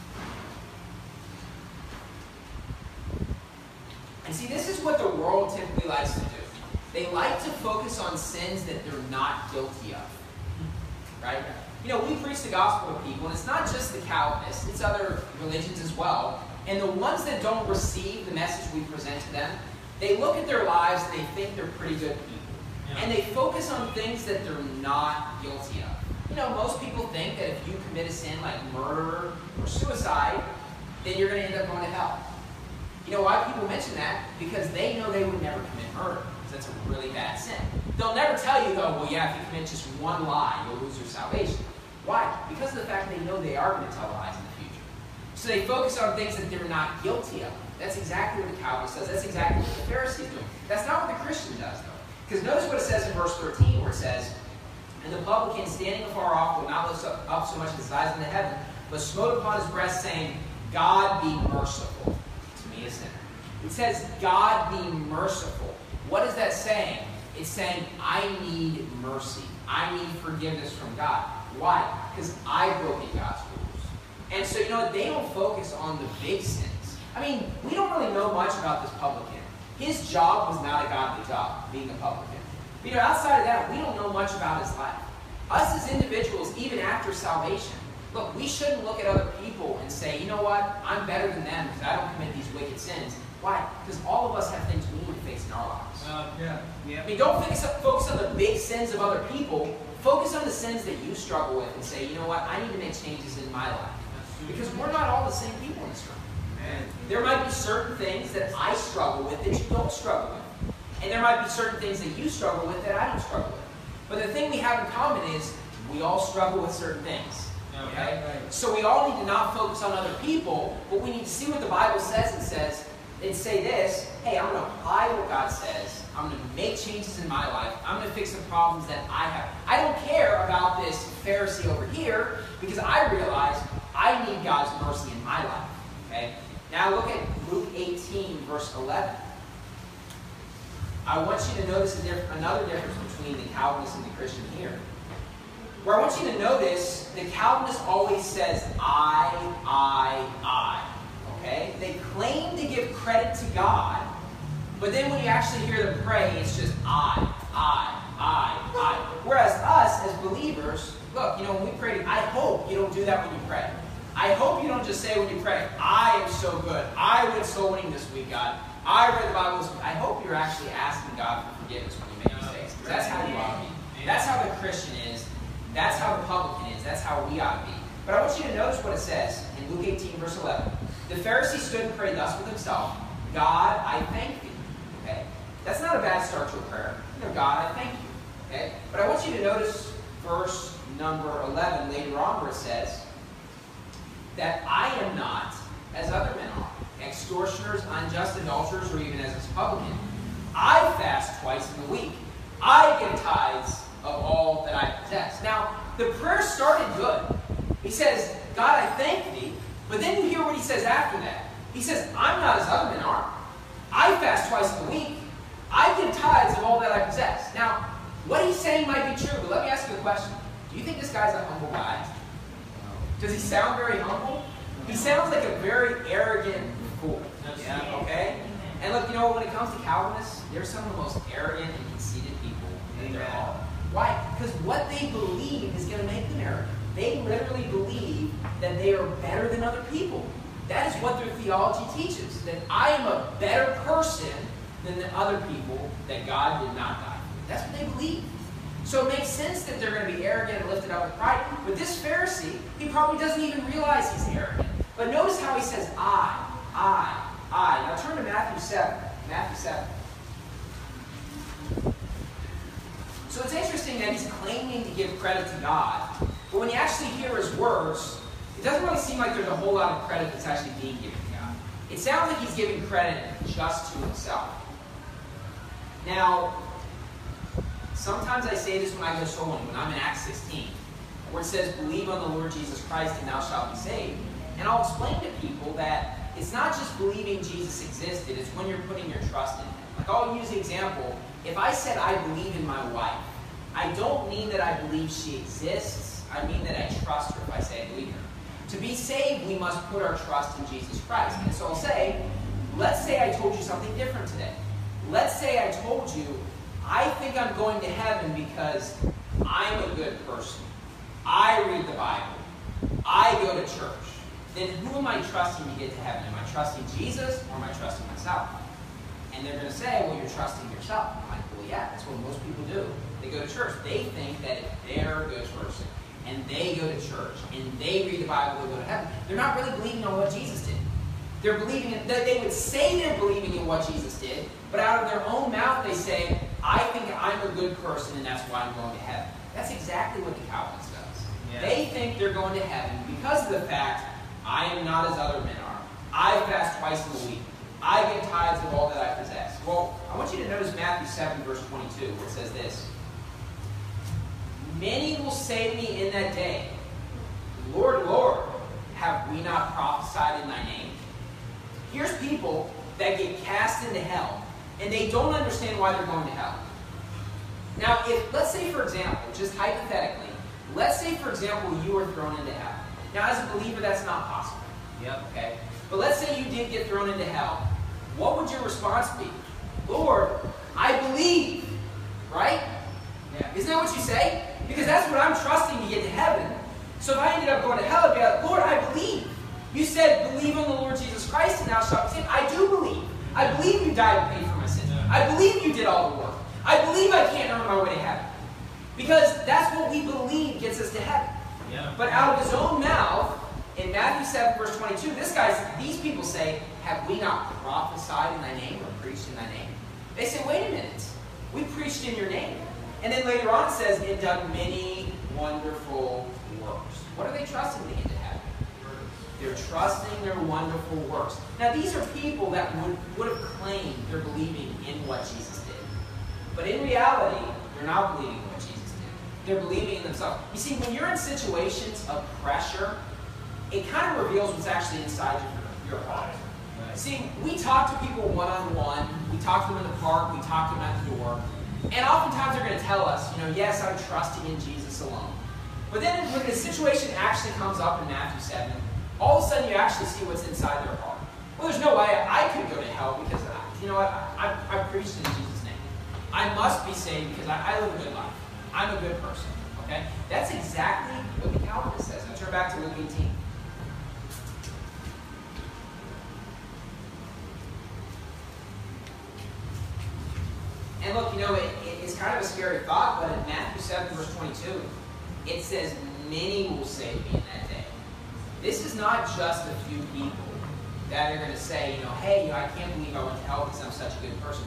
And see, this is what the world typically likes to do. They like to focus on sins that they're not guilty of. Right? You know, we preach the gospel to people, and it's not just the Calvinists, it's other religions as well. And the ones that don't receive the message we present to them, they look at their lives and they think they're pretty good people. Yeah. And they focus on things that they're not guilty of. You know, most people think that if you commit a sin like murder or suicide, then you're going to end up going to hell. You know why people mention that? Because they know they would never commit murder. That's a really bad sin. They'll never tell you, though, well, yeah, if you commit just one lie, you'll lose your salvation. Why? Because of the fact they know they are going to tell lies in the future. So they focus on things that they're not guilty of. That's exactly what the Calvinist does. That's exactly what the Pharisees do. That's not what the Christian does, though. Because notice what it says in verse 13, where it says, and the publican, standing afar off, will not lift up so much as his eyes into heaven, but smote upon his breast, saying, God be merciful to me, a sinner. It says, God be merciful. What is that saying? It's saying, I need mercy. I need forgiveness from God. Why? Because I've broken God's rules. And so, you know what? They don't focus on the big sins. I mean, we don't really know much about this publican. His job was not a godly job, being a publican. But, you know, outside of that, we don't know much about his life. Us as individuals, even after salvation, look, we shouldn't look at other people and say, you know what? I'm better than them because I don't commit these wicked sins. Why? Because all of us have things we need to fix in our lives. I mean, don't focus on the big sins of other people. Focus on the sins that you struggle with and say, you know what? I need to make changes in my life. Because we're not all the same people in this room. There might be certain things that I struggle with that you don't struggle with. And there might be certain things that you struggle with that I don't struggle with. But the thing we have in common is we all struggle with certain things. Okay? So we all need to not focus on other people, but we need to see what the Bible says and say this, hey, I'm going to apply what God says. I'm going to make changes in my life. I'm going to fix the problems that I have. I don't care about this Pharisee over here because I realize I need God's mercy in my life. Okay? Now look at Luke 18, verse 11. I want you to notice another difference between the Calvinist and the Christian here. Where I want you to notice the Calvinist always says, I. Okay? They claim to give credit to God, but then when you actually hear them pray, it's just I. Whereas us as believers, look, you know, when we pray, I hope you don't do that when you pray. I hope you don't just say when you pray, I am so good. I went soul winning this week, God. I read the Bible this week. I hope you're actually asking God for forgiveness when you make mistakes. Because that's how you ought to be. That's how the Christian is. That's how the publican is. That's how we ought to be. But I want you to notice what it says in Luke 18, verse 11. The Pharisee stood and prayed thus with himself, God, I thank thee. Okay? That's not a bad start to a prayer. You know, God, I thank you. Okay? But I want you to notice verse number 11, later on, where it says that I am not as other men are, extortioners, unjust adulterers, or even as a publican. I fast twice in the week. I give tithes of all that I possess. Now, the prayer started good. He says, God, I thank thee. But then you hear what he says after that. He says, I'm not as other men are. I fast twice in the week. I give tithes of all that I possess. Now, what he's saying might be true, but let me ask you a question. Do you think this guy's a humble guy? Does he sound very humble? He sounds like a very arrogant fool. Yeah, okay? And look, when it comes to Calvinists, they're some of the most arrogant and conceited people in their all. Why? Because what they believe is going to make them arrogant. They literally believe that they are better than other people. That is what their theology teaches, that I am a better person than the other people that God did not die for. That's what they believe. So it makes sense that they're going to be arrogant and lifted up with pride. But this Pharisee, he probably doesn't even realize he's arrogant. But notice how he says, I. Now turn to Matthew 7. Matthew 7. So it's interesting that he's claiming to give credit to God. But when you actually hear his words, it doesn't really seem like there's a whole lot of credit that's actually being given to God. It sounds like he's giving credit just to himself. Now, sometimes I say this when I go soul winning, when I'm in Acts 16, where it says, believe on the Lord Jesus Christ and thou shalt be saved. And I'll explain to people that it's not just believing Jesus existed, it's when you're putting your trust in him. Like I'll use the example, if I said I believe in my wife, I don't mean that I believe she exists, I mean that I trust her if I say I believe in her. To be saved, we must put our trust in Jesus Christ. And so I'll say, let's say I told you something different today. Let's say I told you, I think I'm going to heaven because I'm a good person. I read the Bible. I go to church. Then who am I trusting to get to heaven? Am I trusting Jesus or am I trusting myself? And they're going to say, well, you're trusting yourself. I'm like, well, yeah, that's what most people do. They go to church. They think that if they're a good person and they go to church and they read the Bible, they'll go to heaven. They're not really believing on what Jesus did. They're believing in, they would say they're believing in what Jesus did, but out of their own mouth they say, I think I'm a good person and that's why I'm going to heaven. That's exactly what the Calvinist does. Yeah. They think they're going to heaven because of the fact I am not as other men are. I fast twice in the week. I give tithes of all that I possess. Well, I want you to notice Matthew 7, verse 22, where it says this. Many will say to me in that day, Lord, Lord, have we not prophesied in thy name? Here's people that get cast into hell, and they don't understand why they're going to hell. Now, let's say, for example, just hypothetically, let's say, for example, you were thrown into hell. Now, as a believer, that's not possible. Yep. Okay? But let's say you did get thrown into hell. What would your response be? Lord, I believe. Right? Yeah. Isn't that what you say? Because that's what I'm trusting to get to heaven. So if I ended up going to hell, I'd be like, Lord, I believe. You said, believe on the Lord Jesus Christ and thou shalt be saved. I do believe. I believe you died and paid for my sins. I believe you did all the work. I believe I can't earn my way to heaven. Because that's what we believe gets us to heaven. Yeah. But out of his own mouth, in Matthew 7, verse 22, these people say, have we not prophesied in thy name or preached in thy name? They say, wait a minute. We preached in your name. And then later on it says, and done many wonderful works. What are they trusting to get to heaven? They're trusting their wonderful works. Now these are people that would have claimed they're believing in what Jesus did. But in reality, they're not believing in what Jesus did. They're believing in themselves. You see, when you're in situations of pressure, it kind of reveals what's actually inside your heart. Right. See, we talk to people one-on-one. We talk to them in the park. We talk to them at the door. And oftentimes they're going to tell us, yes, I'm trusting in Jesus alone. But then when the situation actually comes up in Matthew 7, all of a sudden you actually see what's inside their heart. Well, there's no way I could go to hell because, I preached in Jesus' name. I must be saved because I live a good life. I'm a good person. Okay? That's exactly what the Calvinist says. Now turn back to Luke 18. And look, it's kind of a scary thought, but in Matthew 7, verse 22, it says, many will say to me in that day. This is not just a few people that are going to say, hey, I can't believe I went to hell because I'm such a good person.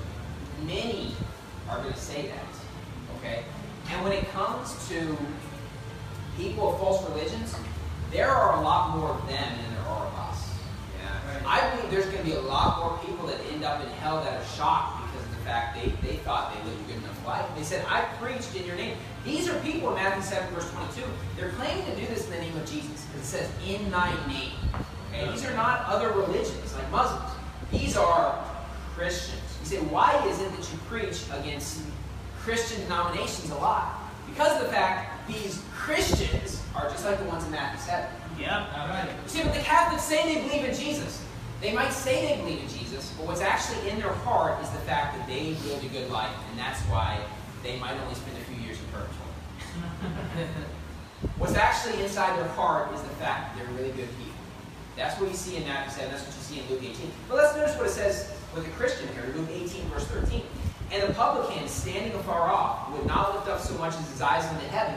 Many are going to say that, okay? And when it comes to people of false religions, there are a lot more of them than there are of us. Yeah. I believe there's going to be a lot more people that end up in hell that are shocked because of the fact they thought they lived a good enough life. They said, I preached in your name. These are people in Matthew 7, verse 22. They're claiming to do this in the name of Jesus because it says, in thy name. Okay? These are not other religions like Muslims. These are Christians. You say, why is it that you preach against Christian denominations a lot? Because of the fact these Christians are just like the ones in Matthew 7. Yeah, all right. You see, but the Catholics say they believe in Jesus. They might say they believe in Jesus, but what's actually in their heart is the fact that they lived a good life, and that's why they might only spend a few years in purgatory. What's actually inside their heart is the fact that they're really good people. That's what you see in Matthew 7. That's what you see in Luke 18. But let's notice what it says with a Christian here, Luke 18, verse 13. And the publican, standing afar off, would not lift up so much as his eyes into heaven,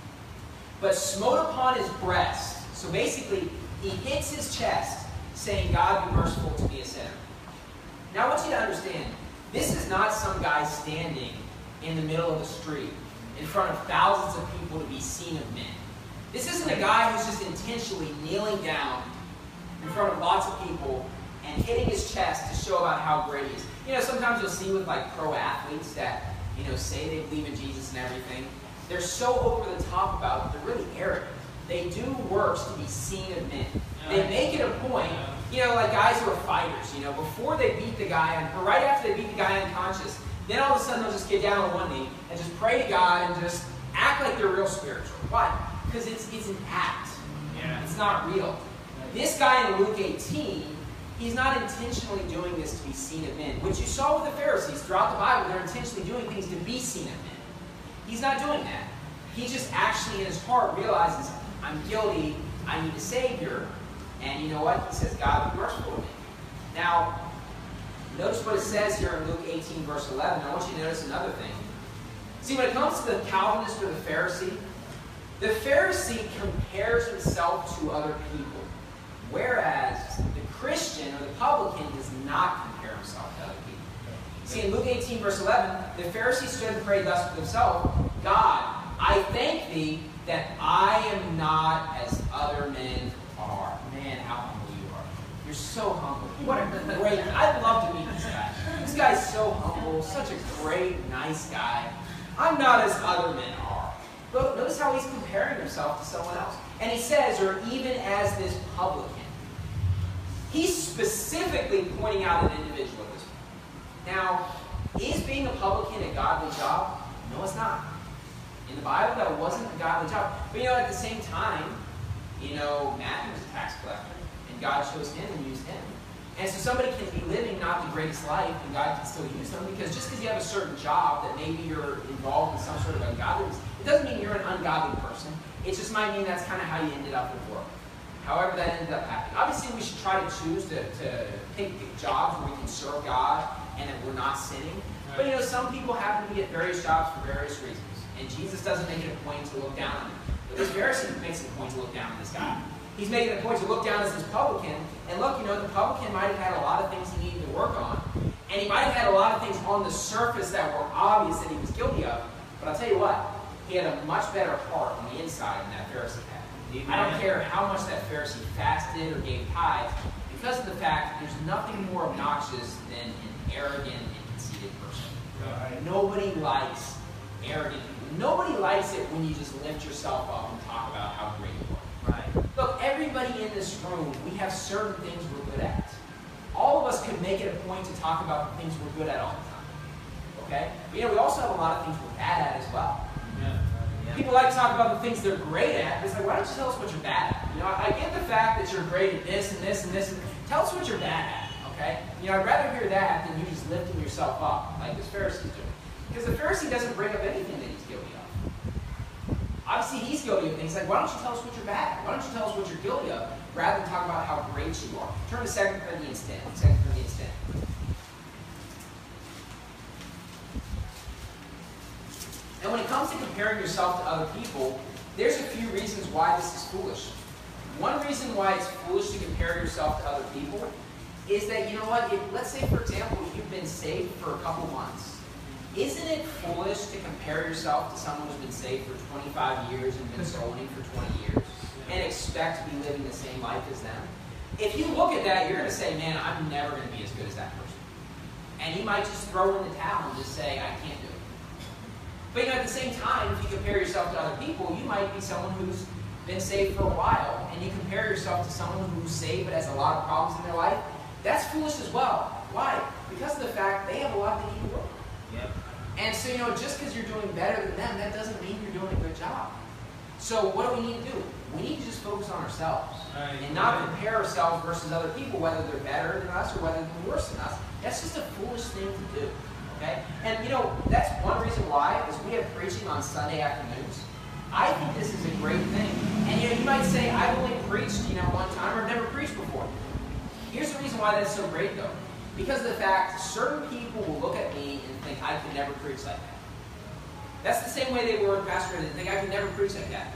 but smote upon his breast. So basically, he hits his chest, saying, God, be merciful to me, a sinner. Now, I want you to understand, this is not some guy standing in the middle of the street in front of thousands of people to be seen of men. This isn't a guy who's just intentionally kneeling down in front of lots of people and hitting his chest to show about how great he is. You know, sometimes you'll see with like pro athletes that, you know, say they believe in Jesus and everything. They're so over the top about it, they're really arrogant. They do works to be seen of men. They make it a point, you know, like guys who are fighters, you know, before they beat the guy, or right after they beat the guy unconscious, then all of a sudden they'll just get down on one knee and just pray to God and just act like they're real spiritual. Why? Because it's an act. Yeah. It's not real. This guy in Luke 18, he's not intentionally doing this to be seen of men. What you saw with the Pharisees throughout the Bible, they're intentionally doing things to be seen of men. He's not doing that. He just actually in his heart realizes, I'm guilty, I need a Savior. And you know what? He says, God, be merciful to me. Now, notice what it says here in Luke 18, verse 11. I want you to notice another thing. See, when it comes to the Calvinist or the Pharisee compares himself to other people, whereas the Christian or the publican does not compare himself to other people. See, in Luke 18, verse 11, the Pharisee stood and prayed thus with himself, God, I thank thee that I am not as other men are. Man, how humble you are. You're so humble. What a great, I'd love to meet this guy. This guy's so humble, such a great, nice guy. I'm not as other men are. But notice how he's comparing himself to someone else. And he says, or even as this publican. He's specifically pointing out an individual at this point. Now, is being a publican a godly job? No, it's not. In the Bible, that wasn't a godly job. But you know, at the same time, you know, Matthew was a tax collector, and God chose him and used him. And so somebody can be living not the greatest life, and God can still use them, because just because you have a certain job that maybe you're involved in some sort of ungodliness, it doesn't mean you're an ungodly person. It just might mean that's kind of how you ended up in the world. However that ended up happening. Obviously, we should try to choose to take jobs where we can serve God and that we're not sinning. But you know, some people happen to get various jobs for various reasons. And Jesus doesn't make it a point to look down on them. But this Pharisee makes it a point to look down on this guy. He's making it a point to look down as this publican. And look, you know, the publican might have had a lot of things he needed to work on. And he might have had a lot of things on the surface that were obvious that he was guilty of. But I'll tell you what, he had a much better heart on the inside than that Pharisee had. I don't care how much that Pharisee fasted or gave tithes, because of the fact that there's nothing more obnoxious than an arrogant and conceited person. Right. Nobody likes arrogant people. Nobody likes it when you just lift yourself up and talk about how great you are. Right. Look, everybody in this room, we have certain things we're good at. All of us could make it a point to talk about the things we're good at all the time. Okay? But you know, we also have a lot of things we're bad at as well. Yeah. People like to talk about the things they're great at. It's like, why don't you tell us what you're bad at? You know, I get the fact that you're great at this and this and this. Tell us what you're bad at, okay? You know, I'd rather hear that than you just lifting yourself up like this Pharisee's doing. Because the Pharisee doesn't bring up anything that he's guilty of. Obviously, he's guilty of things. Like, why don't you tell us what you're bad at? Why don't you tell us what you're guilty of rather than talk about how great you are? Turn to 2 Corinthians 10. 2 Corinthians 10. And when it comes to comparing yourself to other people, there's a few reasons why this is foolish. One reason why it's foolish to compare yourself to other people is that, you know what, let's say, for example, you've been saved for a couple months, isn't it foolish to compare yourself to someone who's been saved for 25 years and been soul winning for 20 years and expect to be living the same life as them? If you look at that, you're going to say, man, I'm never going to be as good as that person. And you might just throw in the towel and just say, I can't do it. But at the same time, if you compare yourself to other people, you might be someone who's been saved for a while, and you compare yourself to someone who's saved but has a lot of problems in their life. That's foolish as well. Why? Because of the fact they have a lot they need to work on. Yep. And so, just because you're doing better than them, that doesn't mean you're doing a good job. So what do we need to do? We need to just focus on ourselves and not compare ourselves versus other people, whether they're better than us or whether they're worse than us. That's just a foolish thing to do. Okay? And that's one reason why is we have preaching on Sunday afternoons. I think this is a great thing. And you might say, I've only preached one time or never preached before. Here's the reason why that's so great though. Because of the fact certain people will look at me and think I could never preach like that. That's the same way they were in Pastor, they think I could never preach like that.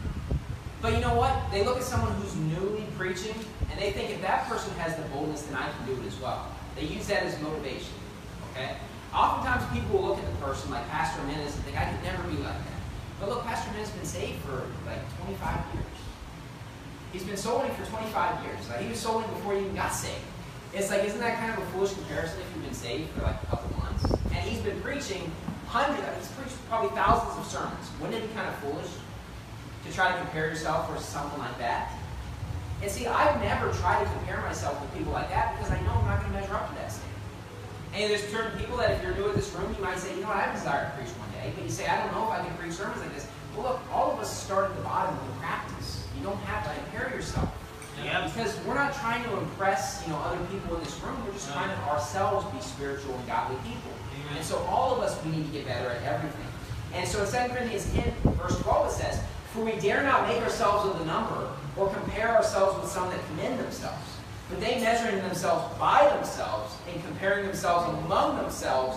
But you know what? They look at someone who's newly preaching, and they think if that person has the boldness, then I can do it as well. They use that as motivation. Okay? Oftentimes people will look at the person like Pastor Menace and think, I could never be like that. But look, Pastor Menace has been saved for like 25 years. He's been soul winning for 25 years. Like, he was soul winning before he even got saved. It's like, isn't that kind of a foolish comparison if you've been saved for like a couple months? And he's been preaching he's preached probably thousands of sermons. Wouldn't it be kind of foolish to try to compare yourself versus someone like that? And see, I've never tried to compare myself with people like that because I know I'm not going to measure up to that standard. And there's certain people that if you're new at this room, you might say, I have a desire to preach one day. But you say, I don't know if I can preach sermons like this. Well, look, all of us start at the bottom of the practice. You don't have to compare yourself. Yep. Because we're not trying to impress, other people in this room. We're just trying to ourselves be spiritual and godly people. Amen. And so all of us, we need to get better at everything. And so in 2 Corinthians 10, verse 12, it says, for we dare not make ourselves of the number or compare ourselves with some that commend themselves. But they measuring themselves by themselves and comparing themselves among themselves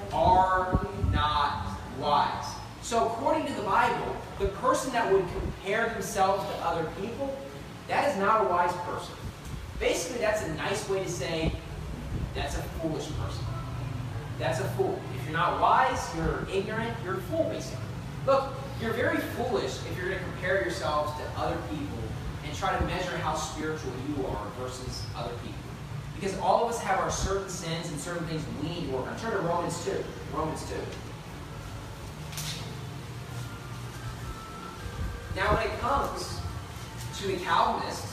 are not wise. So according to the Bible, the person that would compare themselves to other people, that is not a wise person. Basically, that's a nice way to say that's a foolish person. That's a fool. If you're not wise, you're ignorant, you're a fool, basically. Look, you're very foolish if you're going to compare yourselves to other people and try to measure how spiritual you are versus other people. Because all of us have our certain sins and certain things we need to work on. Turn to Romans 2. Romans 2. Now, when it comes to the Calvinists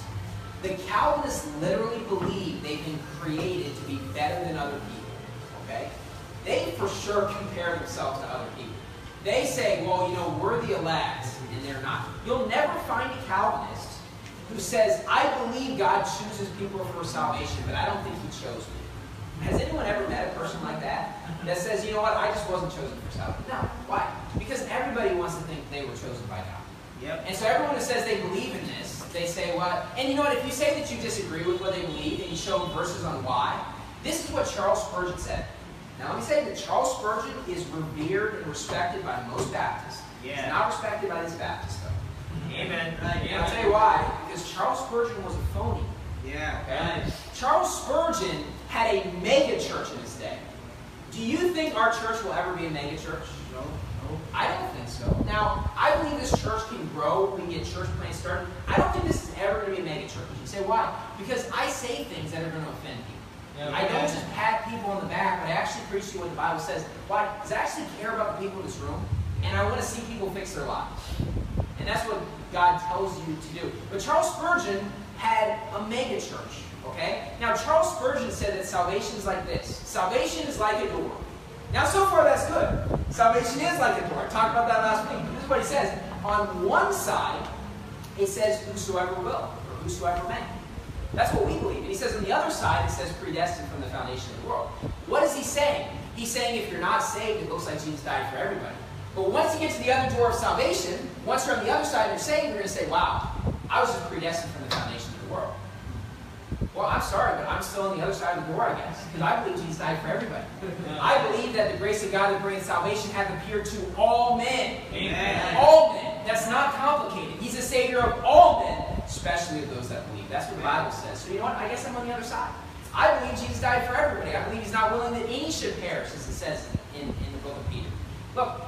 literally believe they've been created to be better than other people. Okay? They for sure compare themselves to other people. They say, well, we're the elect, and they're not. You'll never find a Calvinist who says, I believe God chooses people for salvation, but I don't think he chose me. Has anyone ever met a person like that? That says, I just wasn't chosen for salvation. No. Why? Because everybody wants to think they were chosen by God. Yep. And so everyone who says they believe in this, they say what? And if you say that you disagree with what they believe and you show them verses on why, this is what Charles Spurgeon said. Now let me say that Charles Spurgeon is revered and respected by most Baptists. Yeah. He's not respected by these Baptists, though. Amen. And I'll tell you why. Because Charles Spurgeon was a phony. Yeah. Okay? Charles Spurgeon had a mega church in his day. Do you think our church will ever be a mega church? No. I don't think so. Now, I believe this church can grow. We can get church plants started. I don't think this is ever going to be a mega church. You say, why? Because I say things that are going to offend people. Yeah, I don't just pat people on the back, but I actually preach to you what the Bible says. Why? Because I actually care about the people in this room, and I want to see people fix their lives. And that's what God tells you to do. But Charles Spurgeon had a mega church. Okay? Now, Charles Spurgeon said that salvation is like this. Salvation is like a door. Now, so far, that's good. Salvation is like a door. I talked about that last week. This is what he says. On one side, it says, whosoever will, or whosoever may. That's what we believe. And he says on the other side, it says predestined from the foundation of the world. What is he saying? He's saying if you're not saved, it looks like Jesus died for everybody. But once you get to the other door of salvation, once you're on the other side and you're saved, you're going to say, wow, I was just predestined from the foundation of the world. Well, I'm sorry, but I'm still on the other side of the door, I guess, because I believe Jesus died for everybody. I believe that the grace of God that brings salvation hath appeared to all men. Amen. All men. That's not complicated. He's a Savior of all men, especially of those that believe. That's what the Bible says. So you know what? I guess I'm on the other side. I believe Jesus died for everybody. I believe he's not willing that any should perish, as it says in the book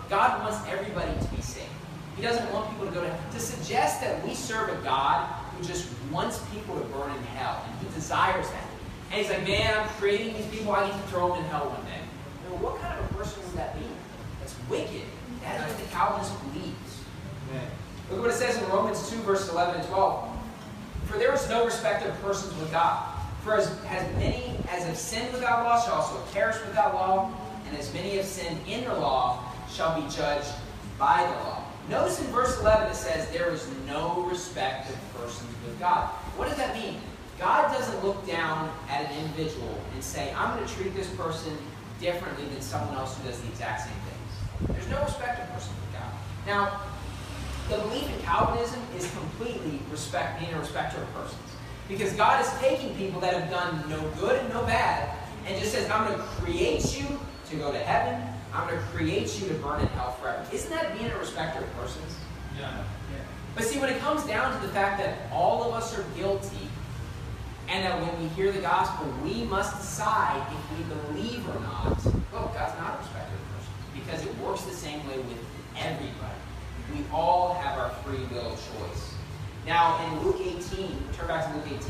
God wants everybody to be saved. He doesn't want people to go to hell. To suggest that we serve a God who just wants people to burn in hell, and he desires that. And he's like, man, I'm creating these people, I need to throw them in hell one day. Well, what kind of a person would that be? That's wicked. That is what the Calvinist believes. Look what it says in Romans 2, verses 11 and 12. For there is no respect of persons with God. For as many as have sinned without law shall also perish without law, and as many have sinned in the law shall be judged by the law. Notice in verse 11 it says there is no respect of persons with God. What does that mean? God doesn't look down at an individual and say, I'm going to treat this person differently than someone else who does the exact same things. There's no respect of persons with God. Now, the belief in Calvinism is completely being a respecter of persons. Because God is taking people that have done no good and no bad and just says, I'm going to create you to go to heaven. I'm going to create you to burn in hell forever. Isn't that being a respecter of persons? Yeah. But see, when it comes down to the fact that all of us are guilty and that when we hear the gospel, we must decide if we believe or not, well, God's not a respecter of persons because it works the same way with everybody. We all have our free will choice. Now, in Luke 18, turn back to Luke 18.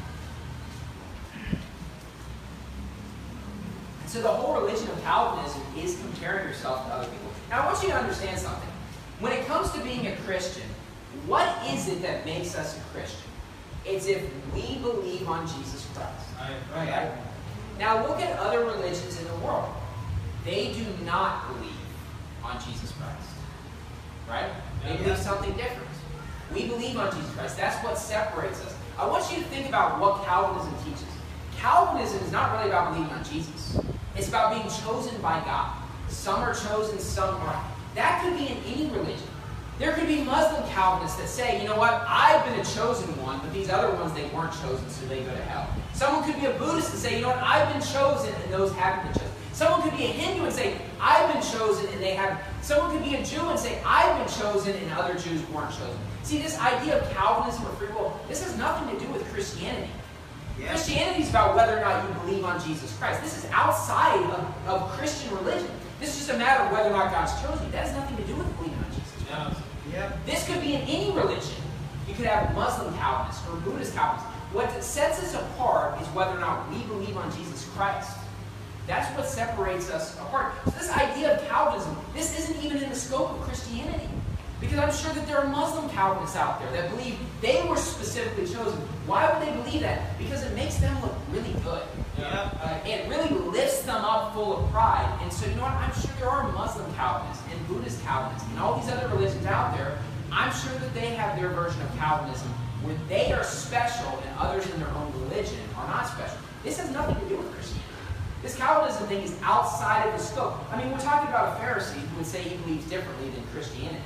So the whole religion of Calvinism is comparing yourself to other people. Now, I want you to understand something. When it comes to being a Christian, what is it that makes us a Christian? It's if we believe on Jesus Christ. Right. Now, look at other religions in the world. They do not believe on Jesus Christ. Right? They believe something different. We believe on Jesus Christ. That's what separates us. I want you to think about what Calvinism teaches. Calvinism is not really about believing on Jesus. It's about being chosen by God. Some are chosen, some aren't. That could be in any religion. There could be Muslim Calvinists that say, you know what, I've been a chosen one, but these other ones, they weren't chosen, so they go to hell. Someone could be a Buddhist and say, you know what, I've been chosen, and those haven't been chosen. Someone could be a Hindu and say, I've been chosen, and they haven't. Someone could be a Jew and say, I've been chosen, and other Jews weren't chosen. See, this idea of Calvinism or free will, this has nothing to do with Christianity. Yeah. Christianity is about whether or not you believe on Jesus Christ. This is outside of Christian religion. This is just a matter of whether or not God's chosen you. That has nothing to do with believing on Jesus Christ. Yeah. This could be in any religion. You could have Muslim Calvinists or Buddhist Calvinists. What sets us apart is whether or not we believe on Jesus Christ. That's what separates us apart. So this idea of Calvinism, this isn't even in the scope of Christianity. Because I'm sure that there are Muslim Calvinists out there that believe they were specifically chosen. Why would they believe that? Because it makes them look really good. Yeah. It really lifts them up full of pride. And so, you know what? I'm sure there are Muslim Calvinists and Buddhist Calvinists and all these other religions out there. I'm sure that they have their version of Calvinism where they are special and others in their own religion are not special. This has nothing to do with Christianity. This Calvinism thing is outside of the scope. I mean, we're talking about a Pharisee who would say he believes differently than Christianity.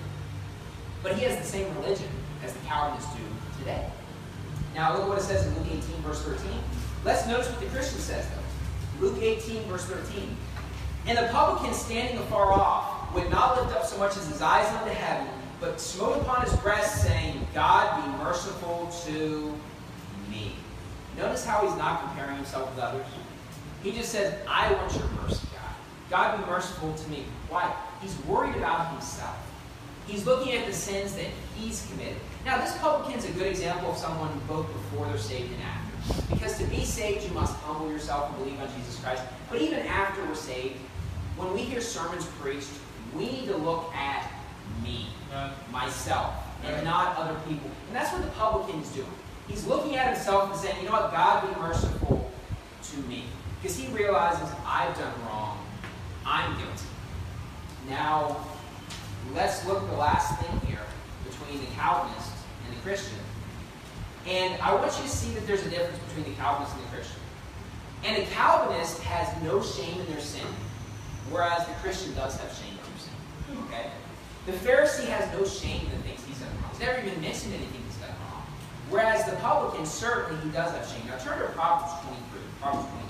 But he has the same religion as the Calvinists do today. Now, look at what it says in Luke 18, verse 13. Let's notice what the Christian says, though. Luke 18, verse 13. And the publican standing afar off would not lift up so much as his eyes unto heaven, but smote upon his breast, saying, God be merciful to me. Notice how he's not comparing himself with others. He just says, I want your mercy, God. God be merciful to me. Why? He's worried about himself. He's looking at the sins that he's committed. Now, this publican is a good example of someone both before they're saved and after. Because to be saved, you must humble yourself and believe on Jesus Christ. But even after we're saved, when we hear sermons preached, we need to look at me, myself, and not other people. And that's what the publican is doing. He's looking at himself and saying, you know what, God be merciful to me. Because he realizes, I've done wrong. I'm guilty. Now, let's look at the last thing here between the Calvinist and the Christian. And I want you to see that there's a difference between the Calvinist and the Christian. And the Calvinist has no shame in their sin, whereas the Christian does have shame in their sin. Okay? The Pharisee has no shame in the things he's done wrong. He's never even mentioned anything he's done wrong. Whereas the publican, certainly he does have shame. Now turn to Proverbs 23. Proverbs 23.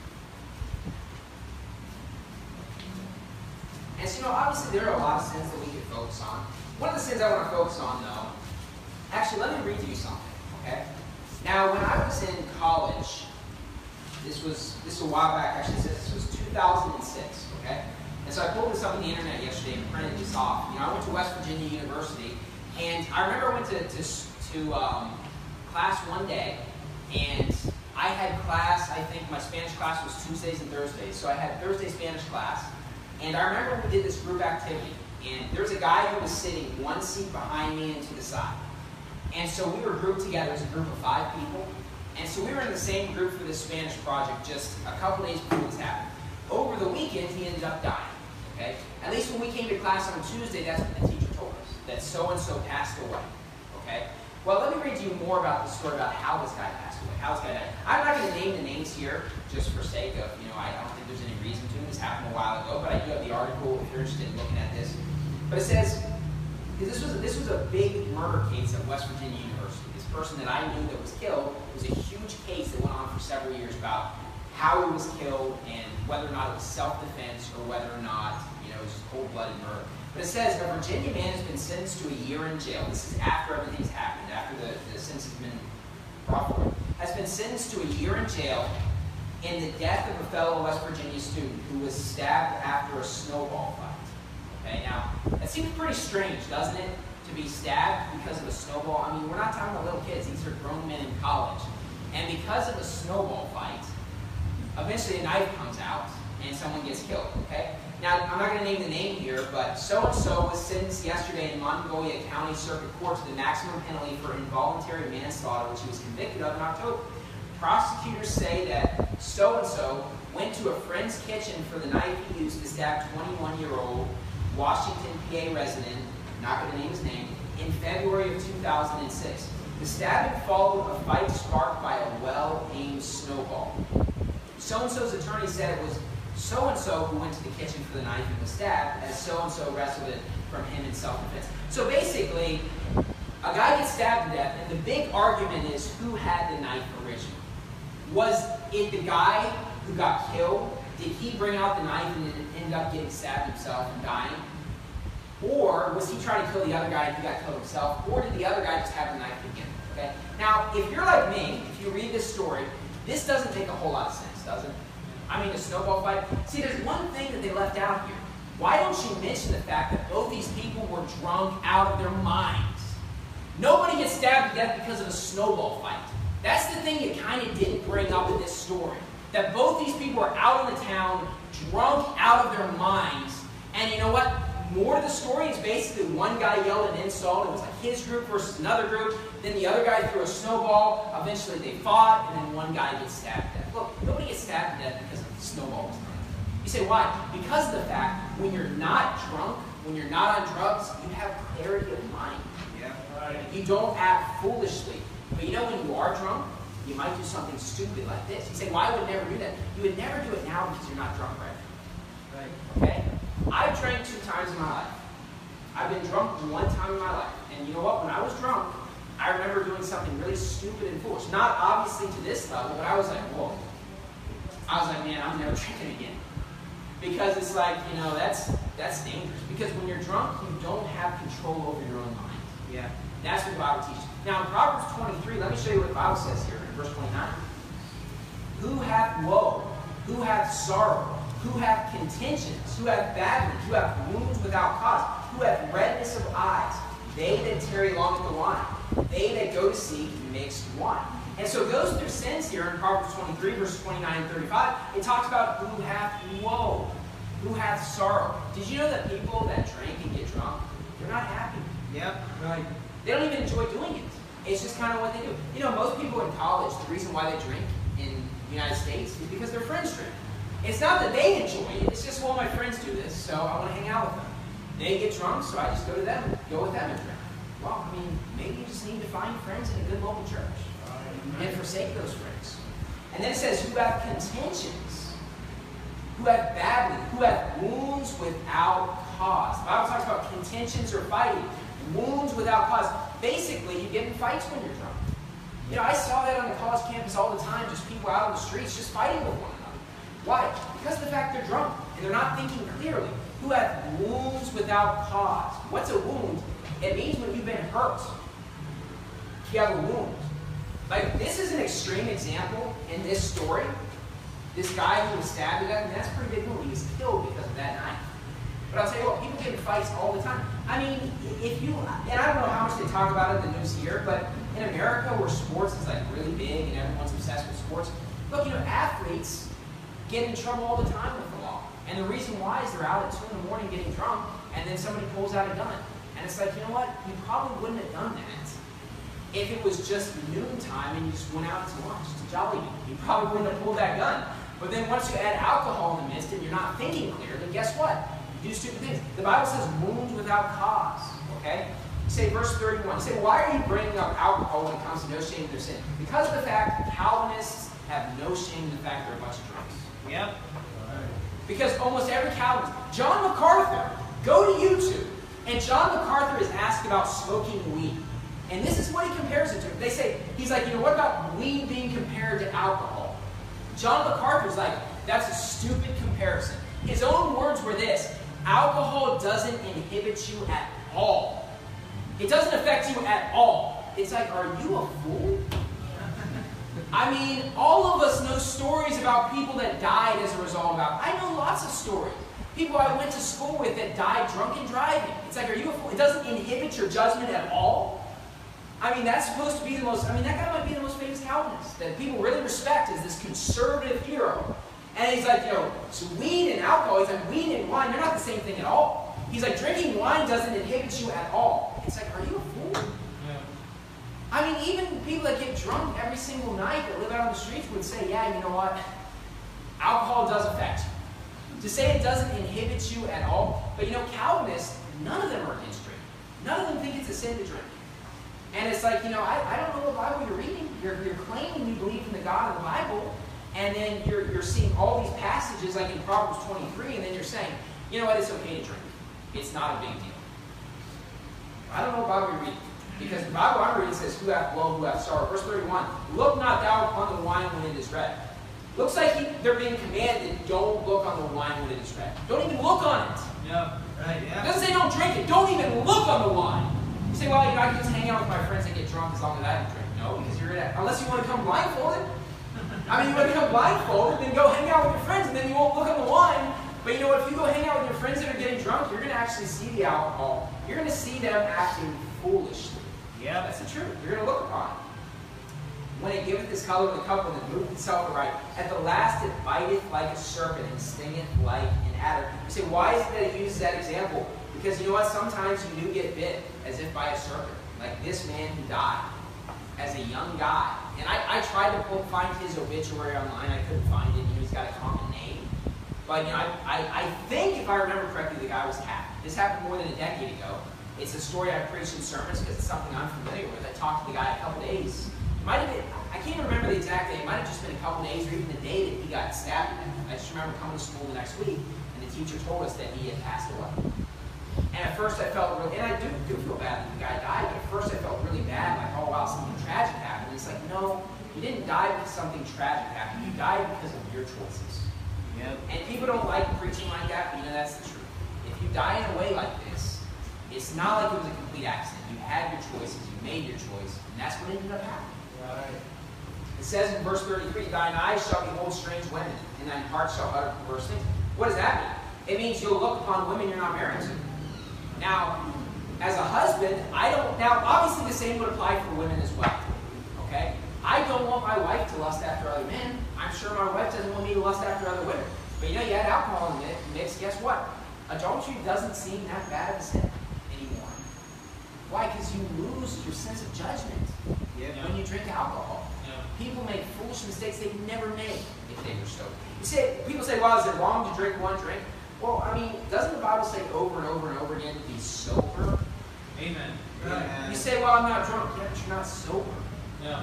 And so, obviously there are a lot of sins that we could focus on. One of the sins I want to focus on, though, actually, let me read you something, okay? Now, when I was in college, this was a while back, actually, this was 2006, okay? And so I pulled this up on the internet yesterday and printed this off. You know, I went to West Virginia University, and I remember I went to class one day, and I had class, I think my Spanish class was Tuesdays and Thursdays, so I had Thursday Spanish class, and I remember we did this group activity, and there was a guy who was sitting one seat behind me and to the side. And so we were grouped together as a group of 5 people, and so we were in the same group for this Spanish project just a couple days before this happened. Over the weekend, he ended up dying. Okay? At least when we came to class on Tuesday, that's what the teacher told us, that so-and-so passed away. Okay? Well, let me read you more about the story about how this guy passed away, how this guy died. I'm not going to name the names here, just for sake of, I don't think there's any reason to. This happened a while ago, but I do have the article if you're interested in looking at this. But it says, this was a big murder case at West Virginia University. This person that I knew that was killed was a huge case that went on for several years about how he was killed and whether or not it was self-defense or whether or not, it was just cold-blooded murder. But it says a Virginia man has been sentenced to a year in jail. This is after everything's happened, after the sentence has been brought forward. Has been sentenced to a year in jail in the death of a fellow West Virginia student who was stabbed after a snowball fight. Okay, now, that seems pretty strange, doesn't it? To be stabbed because of a snowball. I mean, we're not talking about little kids. These are grown men in college. And because of a snowball fight, eventually a knife comes out and someone gets killed, okay? Now, I'm not going to name the name here, but so-and-so was sentenced yesterday in Monongalia County Circuit Court to the maximum penalty for involuntary manslaughter, which he was convicted of in October. Prosecutors say that so-and-so went to a friend's kitchen for the knife he used to stab 21-year-old Washington, PA resident, not going to name his name, in February of 2006. The stabbing followed a fight sparked by a well-aimed snowball. So-and-so's attorney said it was so-and-so who went to the kitchen for the knife and was stabbed, as so-and-so wrestled it from him in self-defense. So basically, a guy gets stabbed to death, and the big argument is who had the knife originally. Was it the guy who got killed? Did he bring out the knife and end up getting stabbed himself and dying? Or was he trying to kill the other guy and he got killed himself? Or did the other guy just have the knife to begin with? Okay? Now, if you're like me, if you read this story, this doesn't make a whole lot of sense, does it? I mean, a snowball fight. See, there's one thing that they left out here. Why don't you mention the fact that both these people were drunk out of their minds? Nobody gets stabbed to death because of a snowball fight. That's the thing you kind of didn't bring up in this story. That both these people are out in the town, drunk out of their minds. And you know what? More of the story is basically one guy yelled an insult. It was like his group versus another group. Then the other guy threw a snowball. Eventually they fought, and then one guy gets stabbed to death. Look, nobody gets stabbed to death because the snowball was thrown. You say, why? Because of the fact when you're not drunk, when you're not on drugs, you have clarity of mind. Yeah. Right. You don't act foolishly. But you know when you are drunk, you might do something stupid like this. You say, well, I would never do that. You would never do it now because you're not drunk right now. Okay? I've drank 2 times in my life. I've been drunk 1 time in my life. And you know what? When I was drunk, I remember doing something really stupid and foolish. Not obviously to this level, but I was like, whoa. I was like, man, I'm never drinking again. Because it's like, that's dangerous. Because when you're drunk, you don't have control over your own mind. Yeah. That's what the Bible teaches. Now, in Proverbs 23, let me show you what the Bible says here in verse 29. Who hath woe? Who hath sorrow? Who hath contentions? Who hath badness? Who hath wounds without cause? Who hath redness of eyes? They that tarry long at the wine. They that go to seek mixed wine. And so it goes through sins here in Proverbs 23, verses 29 and 35. It talks about who hath woe, who hath sorrow. Did you know that people that drink and get drunk, they're not happy? Yep. Right. They don't even enjoy doing it. It's just kind of what they do. Most people in college, the reason why they drink in the United States is because their friends drink. It's not that they enjoy it. It's just, well, my friends do this, so I want to hang out with them. They get drunk, so I just go with them and drink. Well, maybe you just need to find friends in a good local church and forsake those friends. And then it says, who have contentions, who have badly, who have wounds without cause. The Bible talks about contentions or fighting, wounds without cause. Basically, you get in fights when you're drunk. I saw that on the college campus all the time, just people out on the streets just fighting with one another. Why? Because of the fact they're drunk and they're not thinking clearly. Who have wounds without cause. What's a wound? It means when you've been hurt. You have a wound. Like, this is an extreme example in this story. This guy who was stabbed to death, and that's a pretty big wound. He was killed because of that knife. But I'll tell you what, people get in fights all the time. I mean, if you, and I don't know how much they talk about it in the news here, but in America where sports is like really big and everyone's obsessed with sports, look, athletes get in trouble all the time with the law. And the reason why is they're out at 2 in the morning getting drunk, and then somebody pulls out a gun. And it's like, you know what? You probably wouldn't have done that if it was just noontime and you just went out to lunch to Jollibee. You probably wouldn't have pulled that gun. But then once you add alcohol in the midst and you're not thinking clear, then guess what? You do stupid things. The Bible says wound without cause. Okay? You say verse 31. You say, why are you bringing up alcohol when it comes to no shame in their sin? Because of the fact that Calvinists have no shame in the fact they're a bunch of drunks. Yep. Because almost every Calvinist, John MacArthur, go to YouTube, and John MacArthur is asked about smoking weed. And this is what he compares it to. They say, he's like, what about weed being compared to alcohol? John MacArthur's like, that's a stupid comparison. His own words were this: alcohol doesn't inhibit you at all. It doesn't affect you at all. It's like, are you a fool? I mean, all of us know stories about people that died as a result of alcohol. I know lots of stories. People I went to school with that died drunk and driving. It's like, are you a fool? It doesn't inhibit your judgment at all. I mean, that's supposed to be the most, that guy might be the most famous Calvinist that people really respect as this conservative hero. And he's like, so weed and alcohol, he's like, weed and wine, they're not the same thing at all. He's like, drinking wine doesn't inhibit you at all. It's like, are you a fool? Yeah. I mean, even people that get drunk every single night that live out on the streets would say, yeah, you know what? Alcohol does affect you. To say it doesn't inhibit you at all, but Calvinists, none of them are against drinking. None of them think it's a sin to drink. And it's like, I don't know what Bible you're reading. You're claiming you believe in the God of the Bible, and then you're seeing all these passages like in Proverbs 23, and then you're saying, you know what, it's okay to drink. It's not a big deal. I don't know what Bible you're reading. Because the Bible I'm reading says, who hath woe, who hath sorrow. Verse 31, look not thou upon the wine when it is red. Looks like they're being commanded, don't look on the wine when it is red. Don't even look on it. Yeah. Right. Yeah. It doesn't say don't drink it. Don't even look on the wine. You say, well, I can just hang out with my friends and get drunk as long as I don't drink. No, because unless you want to come blindfolded. I mean, you want to come blindfolded, then go hang out with your friends, and then you won't look on the wine. But you know what? If you go hang out with your friends that are getting drunk, you're going to actually see the alcohol. You're going to see them acting foolishly. Yeah. That's the truth. You're going to look upon it. When it giveth his color to the cup, when it moveth itself aright, at the last it biteth like a serpent and stingeth like an adder. You say, why is it that it uses that example? Because you know what? Sometimes you do get bit as if by a serpent. Like this man who died as a young guy. And I tried to find his obituary online. I couldn't find it. He's got a common name. But I think, if I remember correctly, the guy was Catholic. This happened more than a decade ago. It's a story I preached in sermons because it's something I'm familiar with. I talked to the guy a couple days. It might have been, I can't even remember the exact day. It might have just been a couple days or even the day that he got stabbed. I just remember coming to school the next week, and the teacher told us that he had passed away. And at first I felt really, and I do feel bad that the guy died, but at first I felt really bad, like, oh wow, something tragic happened. It's like, no, you didn't die because something tragic happened. You died because of your choices. Yep. And people don't like preaching like that, but that's the truth. If you die in a way like this, it's not like it was a complete accident. You had your choices, you made your choice, and that's what ended up happening. Right. It says in verse 33, thine eyes shall behold strange women, and thine heart shall utter perverse things. What does that mean? It means you'll look upon women you're not married to. Now, as a husband, now obviously the same would apply for women as well. Okay? I don't want my wife to lust after other men. I'm sure my wife doesn't want me to lust after other women. But you add alcohol in the mix, guess what? Adultery doesn't seem that bad of a sin anymore. Why? Because you lose your sense of judgment when you drink alcohol. People make foolish mistakes they'd never make if they were sober. People say, well, is it wrong to drink one drink? Well, doesn't the Bible say over and over and over again to be sober? Amen. Right. You say, well, I'm not drunk. Yeah, but you're not sober. Yeah.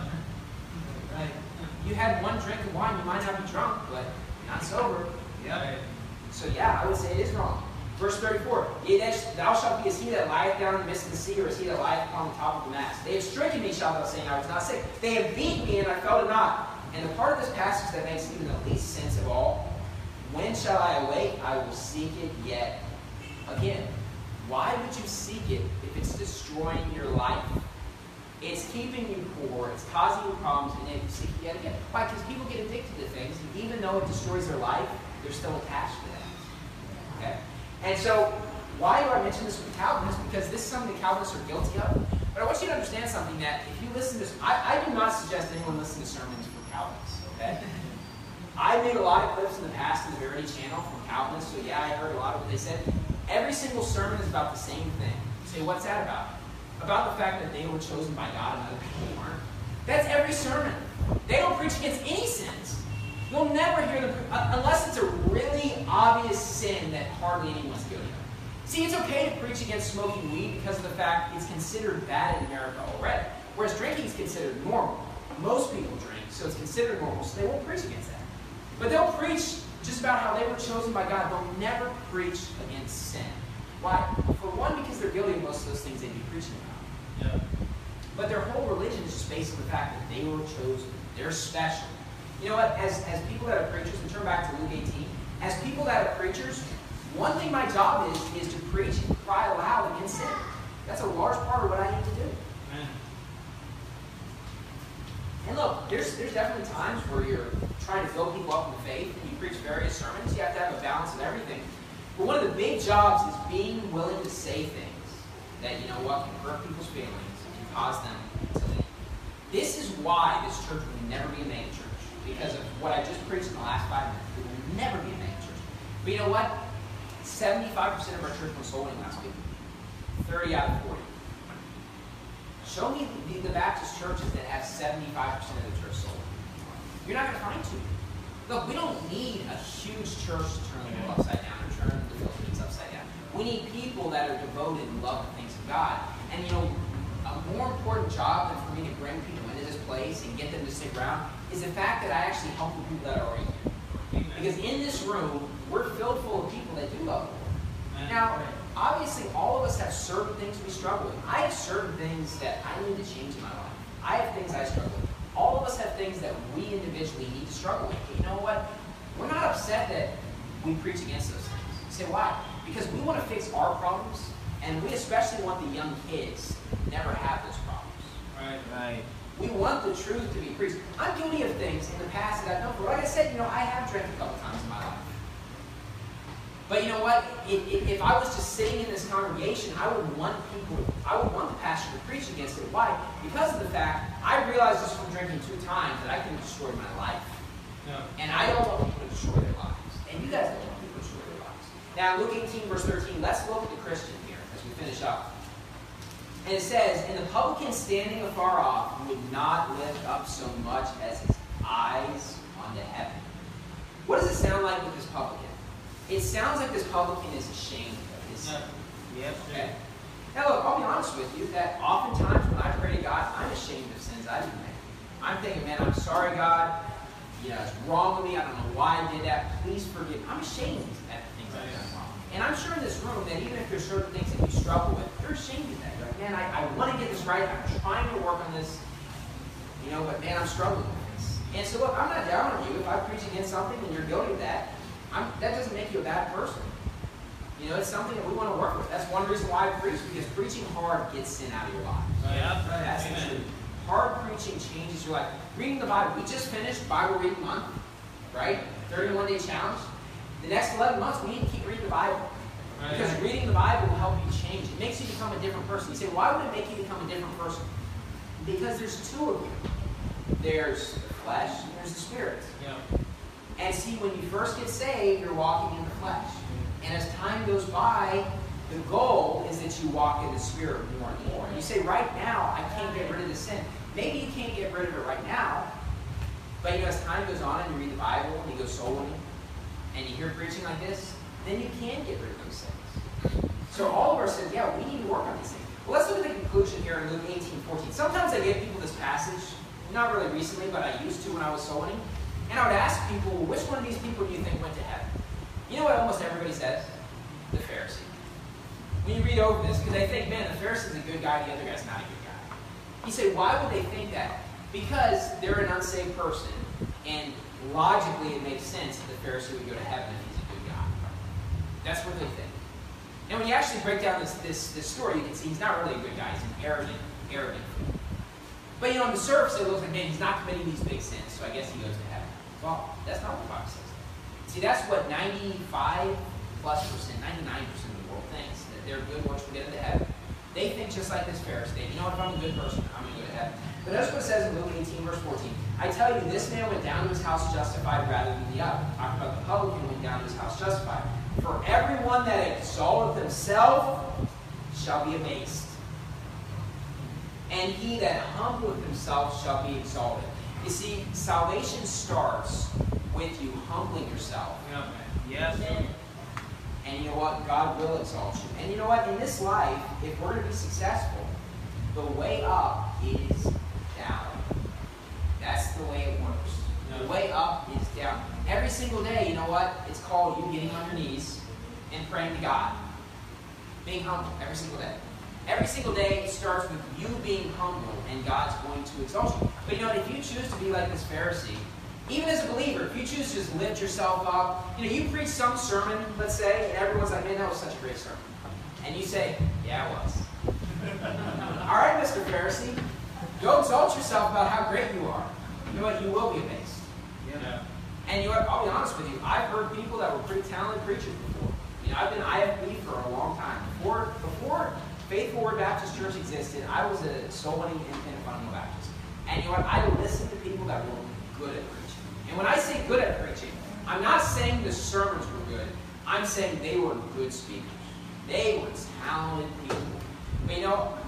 Right. You had one drink of wine, you might not be drunk, but you're not sober. Yeah. So yeah, I would say it is wrong. Verse 34, thou shalt be as he that lieth down in the midst of the sea, or as he that lieth upon the top of the mast. They have stricken me, shalt thou say, and I was not sick. They have beaten me, and I felt it not. And the part of this passage that makes even the least sense of all, when shall I awake? I will seek it yet again. Why would you seek it if it's destroying your life? It's keeping you poor, it's causing you problems, and then you seek it yet again. Why? Because people get addicted to things, and even though it destroys their life, they're still attached to that. Okay? And so, why do I mention this with Calvinists? Because this is something that Calvinists are guilty of. But I want you to understand something, that if you listen to this, I do not suggest anyone listen to sermons from Calvinists, okay? I made a lot of clips in the past in the Verity channel from Calvinists, so yeah, I heard a lot of what they said. Every single sermon is about the same thing. You say, what's that about? About the fact that they were chosen by God and other people weren't. That's every sermon. They don't preach against any sins. You'll never hear them, unless it's a really obvious sin that hardly anyone's guilty of. See, it's okay to preach against smoking weed because of the fact it's considered bad in America already. Whereas drinking is considered normal. Most people drink, so it's considered normal, so they won't preach against that. But they'll preach just about how they were chosen by God. They'll never preach against sin. Why? For one, because they're guilty of most of those things they'd be preaching about. Yeah. But their whole religion is just based on the fact that they were chosen. They're special. You know what? As people that are preachers, and turn back to Luke 18, as people that are preachers, one thing my job is to preach and cry aloud against sin. That's a large part of what I need to do. Amen. And look, there's definitely times where you're trying to fill people up in the faith and you preach various sermons. You have to have a balance of everything. But one of the big jobs is being willing to say things that, you know what, can hurt people's feelings and cause them to leave. This is why this church will never be a mega church. Because of what I just preached in the last 5 minutes. It will never be a mega church. But you know what? 75% of our church was soul winning last week. 30 out of 40. Show me the Baptist churches that have 75% of the church soul winning. You're not going to find two. Look, we don't need a huge church to turn the world upside down or turn the Philippines upside down. We need people that are devoted and love the things of God. And you know, a more important job than for me to bring people into this place and get them to stick around is the fact that I actually help the people that are already here. Amen. Because in this room, we're filled full of people that do love the Lord. Amen. Now, obviously, all of us have certain things we struggle with. I have certain things that I need to change in my life. I have things I struggle with. All of us have things that we individually need to struggle with. But you know what? We're not upset that we preach against those things. You say, why? Because we want to fix our problems, and we especially want the young kids to never have those problems. Right, right. We want the truth to be preached. I'm guilty of things in the past that I've done. But like I said, you know, I have drank a couple times in my life. But you know what? If I was just sitting in this congregation, I would want the pastor to preach against it. Why? Because of the fact, I realized just from drinking 2 times that I could have destroyed my life. Yeah. And I don't want people to destroy their lives. And you guys don't want people to destroy their lives. Now, Luke 18, verse 13, let's look at the Christian here as we finish up. And it says, and the publican standing afar off would not lift up so much as his eyes unto heaven. What does it sound like with this publican? It sounds like this publican is ashamed of his sin. Yes, Okay? Now look, I'll be honest with you that oftentimes when I pray to God, I'm ashamed of sins I didn't make. I'm thinking, man, I'm sorry, God. You know, it's wrong with me. I don't know why I did that. Please forgive me. I'm ashamed at the things I've done wrong. And I'm sure in this room that even if there's certain things that you struggle with, you're ashamed of that. You're like, man, I want to get this right. I'm trying to work on this. You know, but man, I'm struggling with this. And so look, I'm not down on you. If I preach against something and you're guilty of that, that doesn't make you a bad person. You know, it's something that we want to work with. That's one reason why I preach, because preaching hard gets sin out of your life. Yeah. That's the truth. Hard preaching changes your life. Reading the Bible. We just finished Bible reading month, right? 31-day challenge. The next 11 months, we need to keep reading the Bible. Right. Because reading the Bible will help you change. It makes you become a different person. You say, why would it make you become a different person? Because there's 2 of you. There's the flesh and there's the spirit. Yeah. And see, when you first get saved, you're walking in the flesh. And as time goes by, the goal is that you walk in the spirit more and more. And you say, right now, I can't get rid of the sin. Maybe you can't get rid of it right now. But you know, as time goes on and you read the Bible and you go soul winning, and you hear preaching like this, then you can get rid of those things. So all of us says, yeah, we need to work on these things. Well, let's look at the conclusion here in Luke 18:14. Sometimes I give people this passage, not really recently, but I used to when I was soul winning. And I would ask people, well, which one of these people do you think went to heaven? You know what almost everybody says? The Pharisee. When you read over this, because they think, man, the Pharisee's a good guy, the other guy's not a good guy. You say, why would they think that? Because they're an unsaved person, and logically it makes sense that the Pharisee would go to heaven if he's a good guy. That's what they think. And when you actually break down this story, you can see he's not really a good guy. He's an arrogant fool. But you know, on the surface, it looks like, man, he's not committing these big sins, so I guess he goes to heaven. Well, that's not what the Bible says. See, that's what 95% 99% of the world thinks that their good works will get into heaven. They think just like this Pharisee. You know what? If I'm a good person, I'm going to go to heaven. But notice what it says in Luke 18, verse 14. I tell you, this man went down to his house justified rather than the other. Talking about the publican went down to his house justified. For everyone that exalteth himself shall be abased, and he that humbleth himself shall be exalted. You see, salvation starts with you humbling yourself. Yes. And you know what? God will exalt you. And you know what? In this life, if we're going to be successful, the way up is down. That's the way it works. The way up is down. Every single day, you know what? It's called you getting on your knees and praying to God. Being humble every single day. Every single day it starts with you being humble and God's going to exalt you. But you know what? If you choose to be like this Pharisee, even as a believer, if you choose to just lift yourself up, you preach some sermon, let's say, and everyone's like, man, that was such a great sermon. And you say, yeah, it was. All right, Mr. Pharisee, go exalt yourself about how great you are. You know what? You will be amazed. Yeah. And you know what? I'll be honest with you. I've heard people that were pretty talented preachers before. I've been IFB for a long time. Before Faithful Word Baptist Church existed, I was a soul-winning independent fundamental Baptist. And you know what? I listened to people that were good at preaching. And when I say good at preaching, I'm not saying the sermons were good. I'm saying they were good speakers. They were talented people. But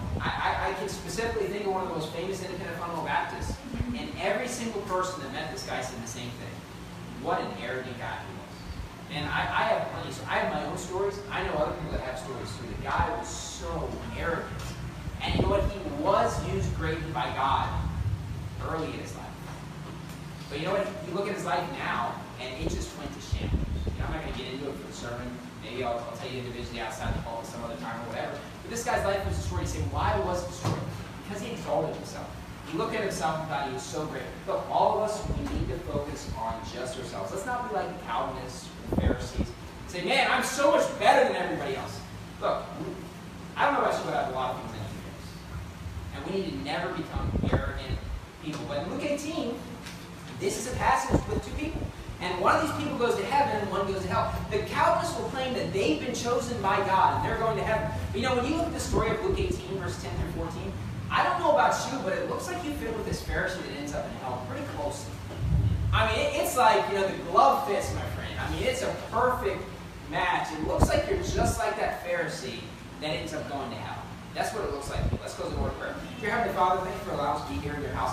I can specifically think of one of the most famous independent fundamental Baptists, and every single person that met this guy said the same thing. What an arrogant guy he was. And I have plenty. So I have my own stories. I know other people that have stories too. The guy was so arrogant. And you know what? He was used greatly by God early in his life. But you know what? You look at his life now, and it just went to shambles. I'm not going to get into it for the sermon. Maybe I'll tell you individually outside the pulpit some other time or whatever. But this guy's life was destroyed. You say, why was it destroyed? Because he exalted himself. He looked at himself and thought he was so great. Look, all of us, we need to focus on just ourselves. Let's not be like the Calvinists or the Pharisees. Say, man, I'm so much better than everybody else. Look, I don't know about you, but I have a lot of things in this. And we need to never become arrogant people. But in Luke 18, this is a passage with two people. And one of these people goes to heaven and one goes to hell. The Calvinists will claim that they've been chosen by God and they're going to heaven. But when you look at the story of Luke 18, verse 10 through 14, I don't know about you, but it looks like you fit with this Pharisee that ends up in hell pretty closely. It's like, the glove fits, my friend. It's a perfect match. It looks like you're just like that Pharisee that ends up going to hell. That's what it looks like. Let's close the word of prayer. Dear Heavenly Father, thank you for allowing us to be here in your house.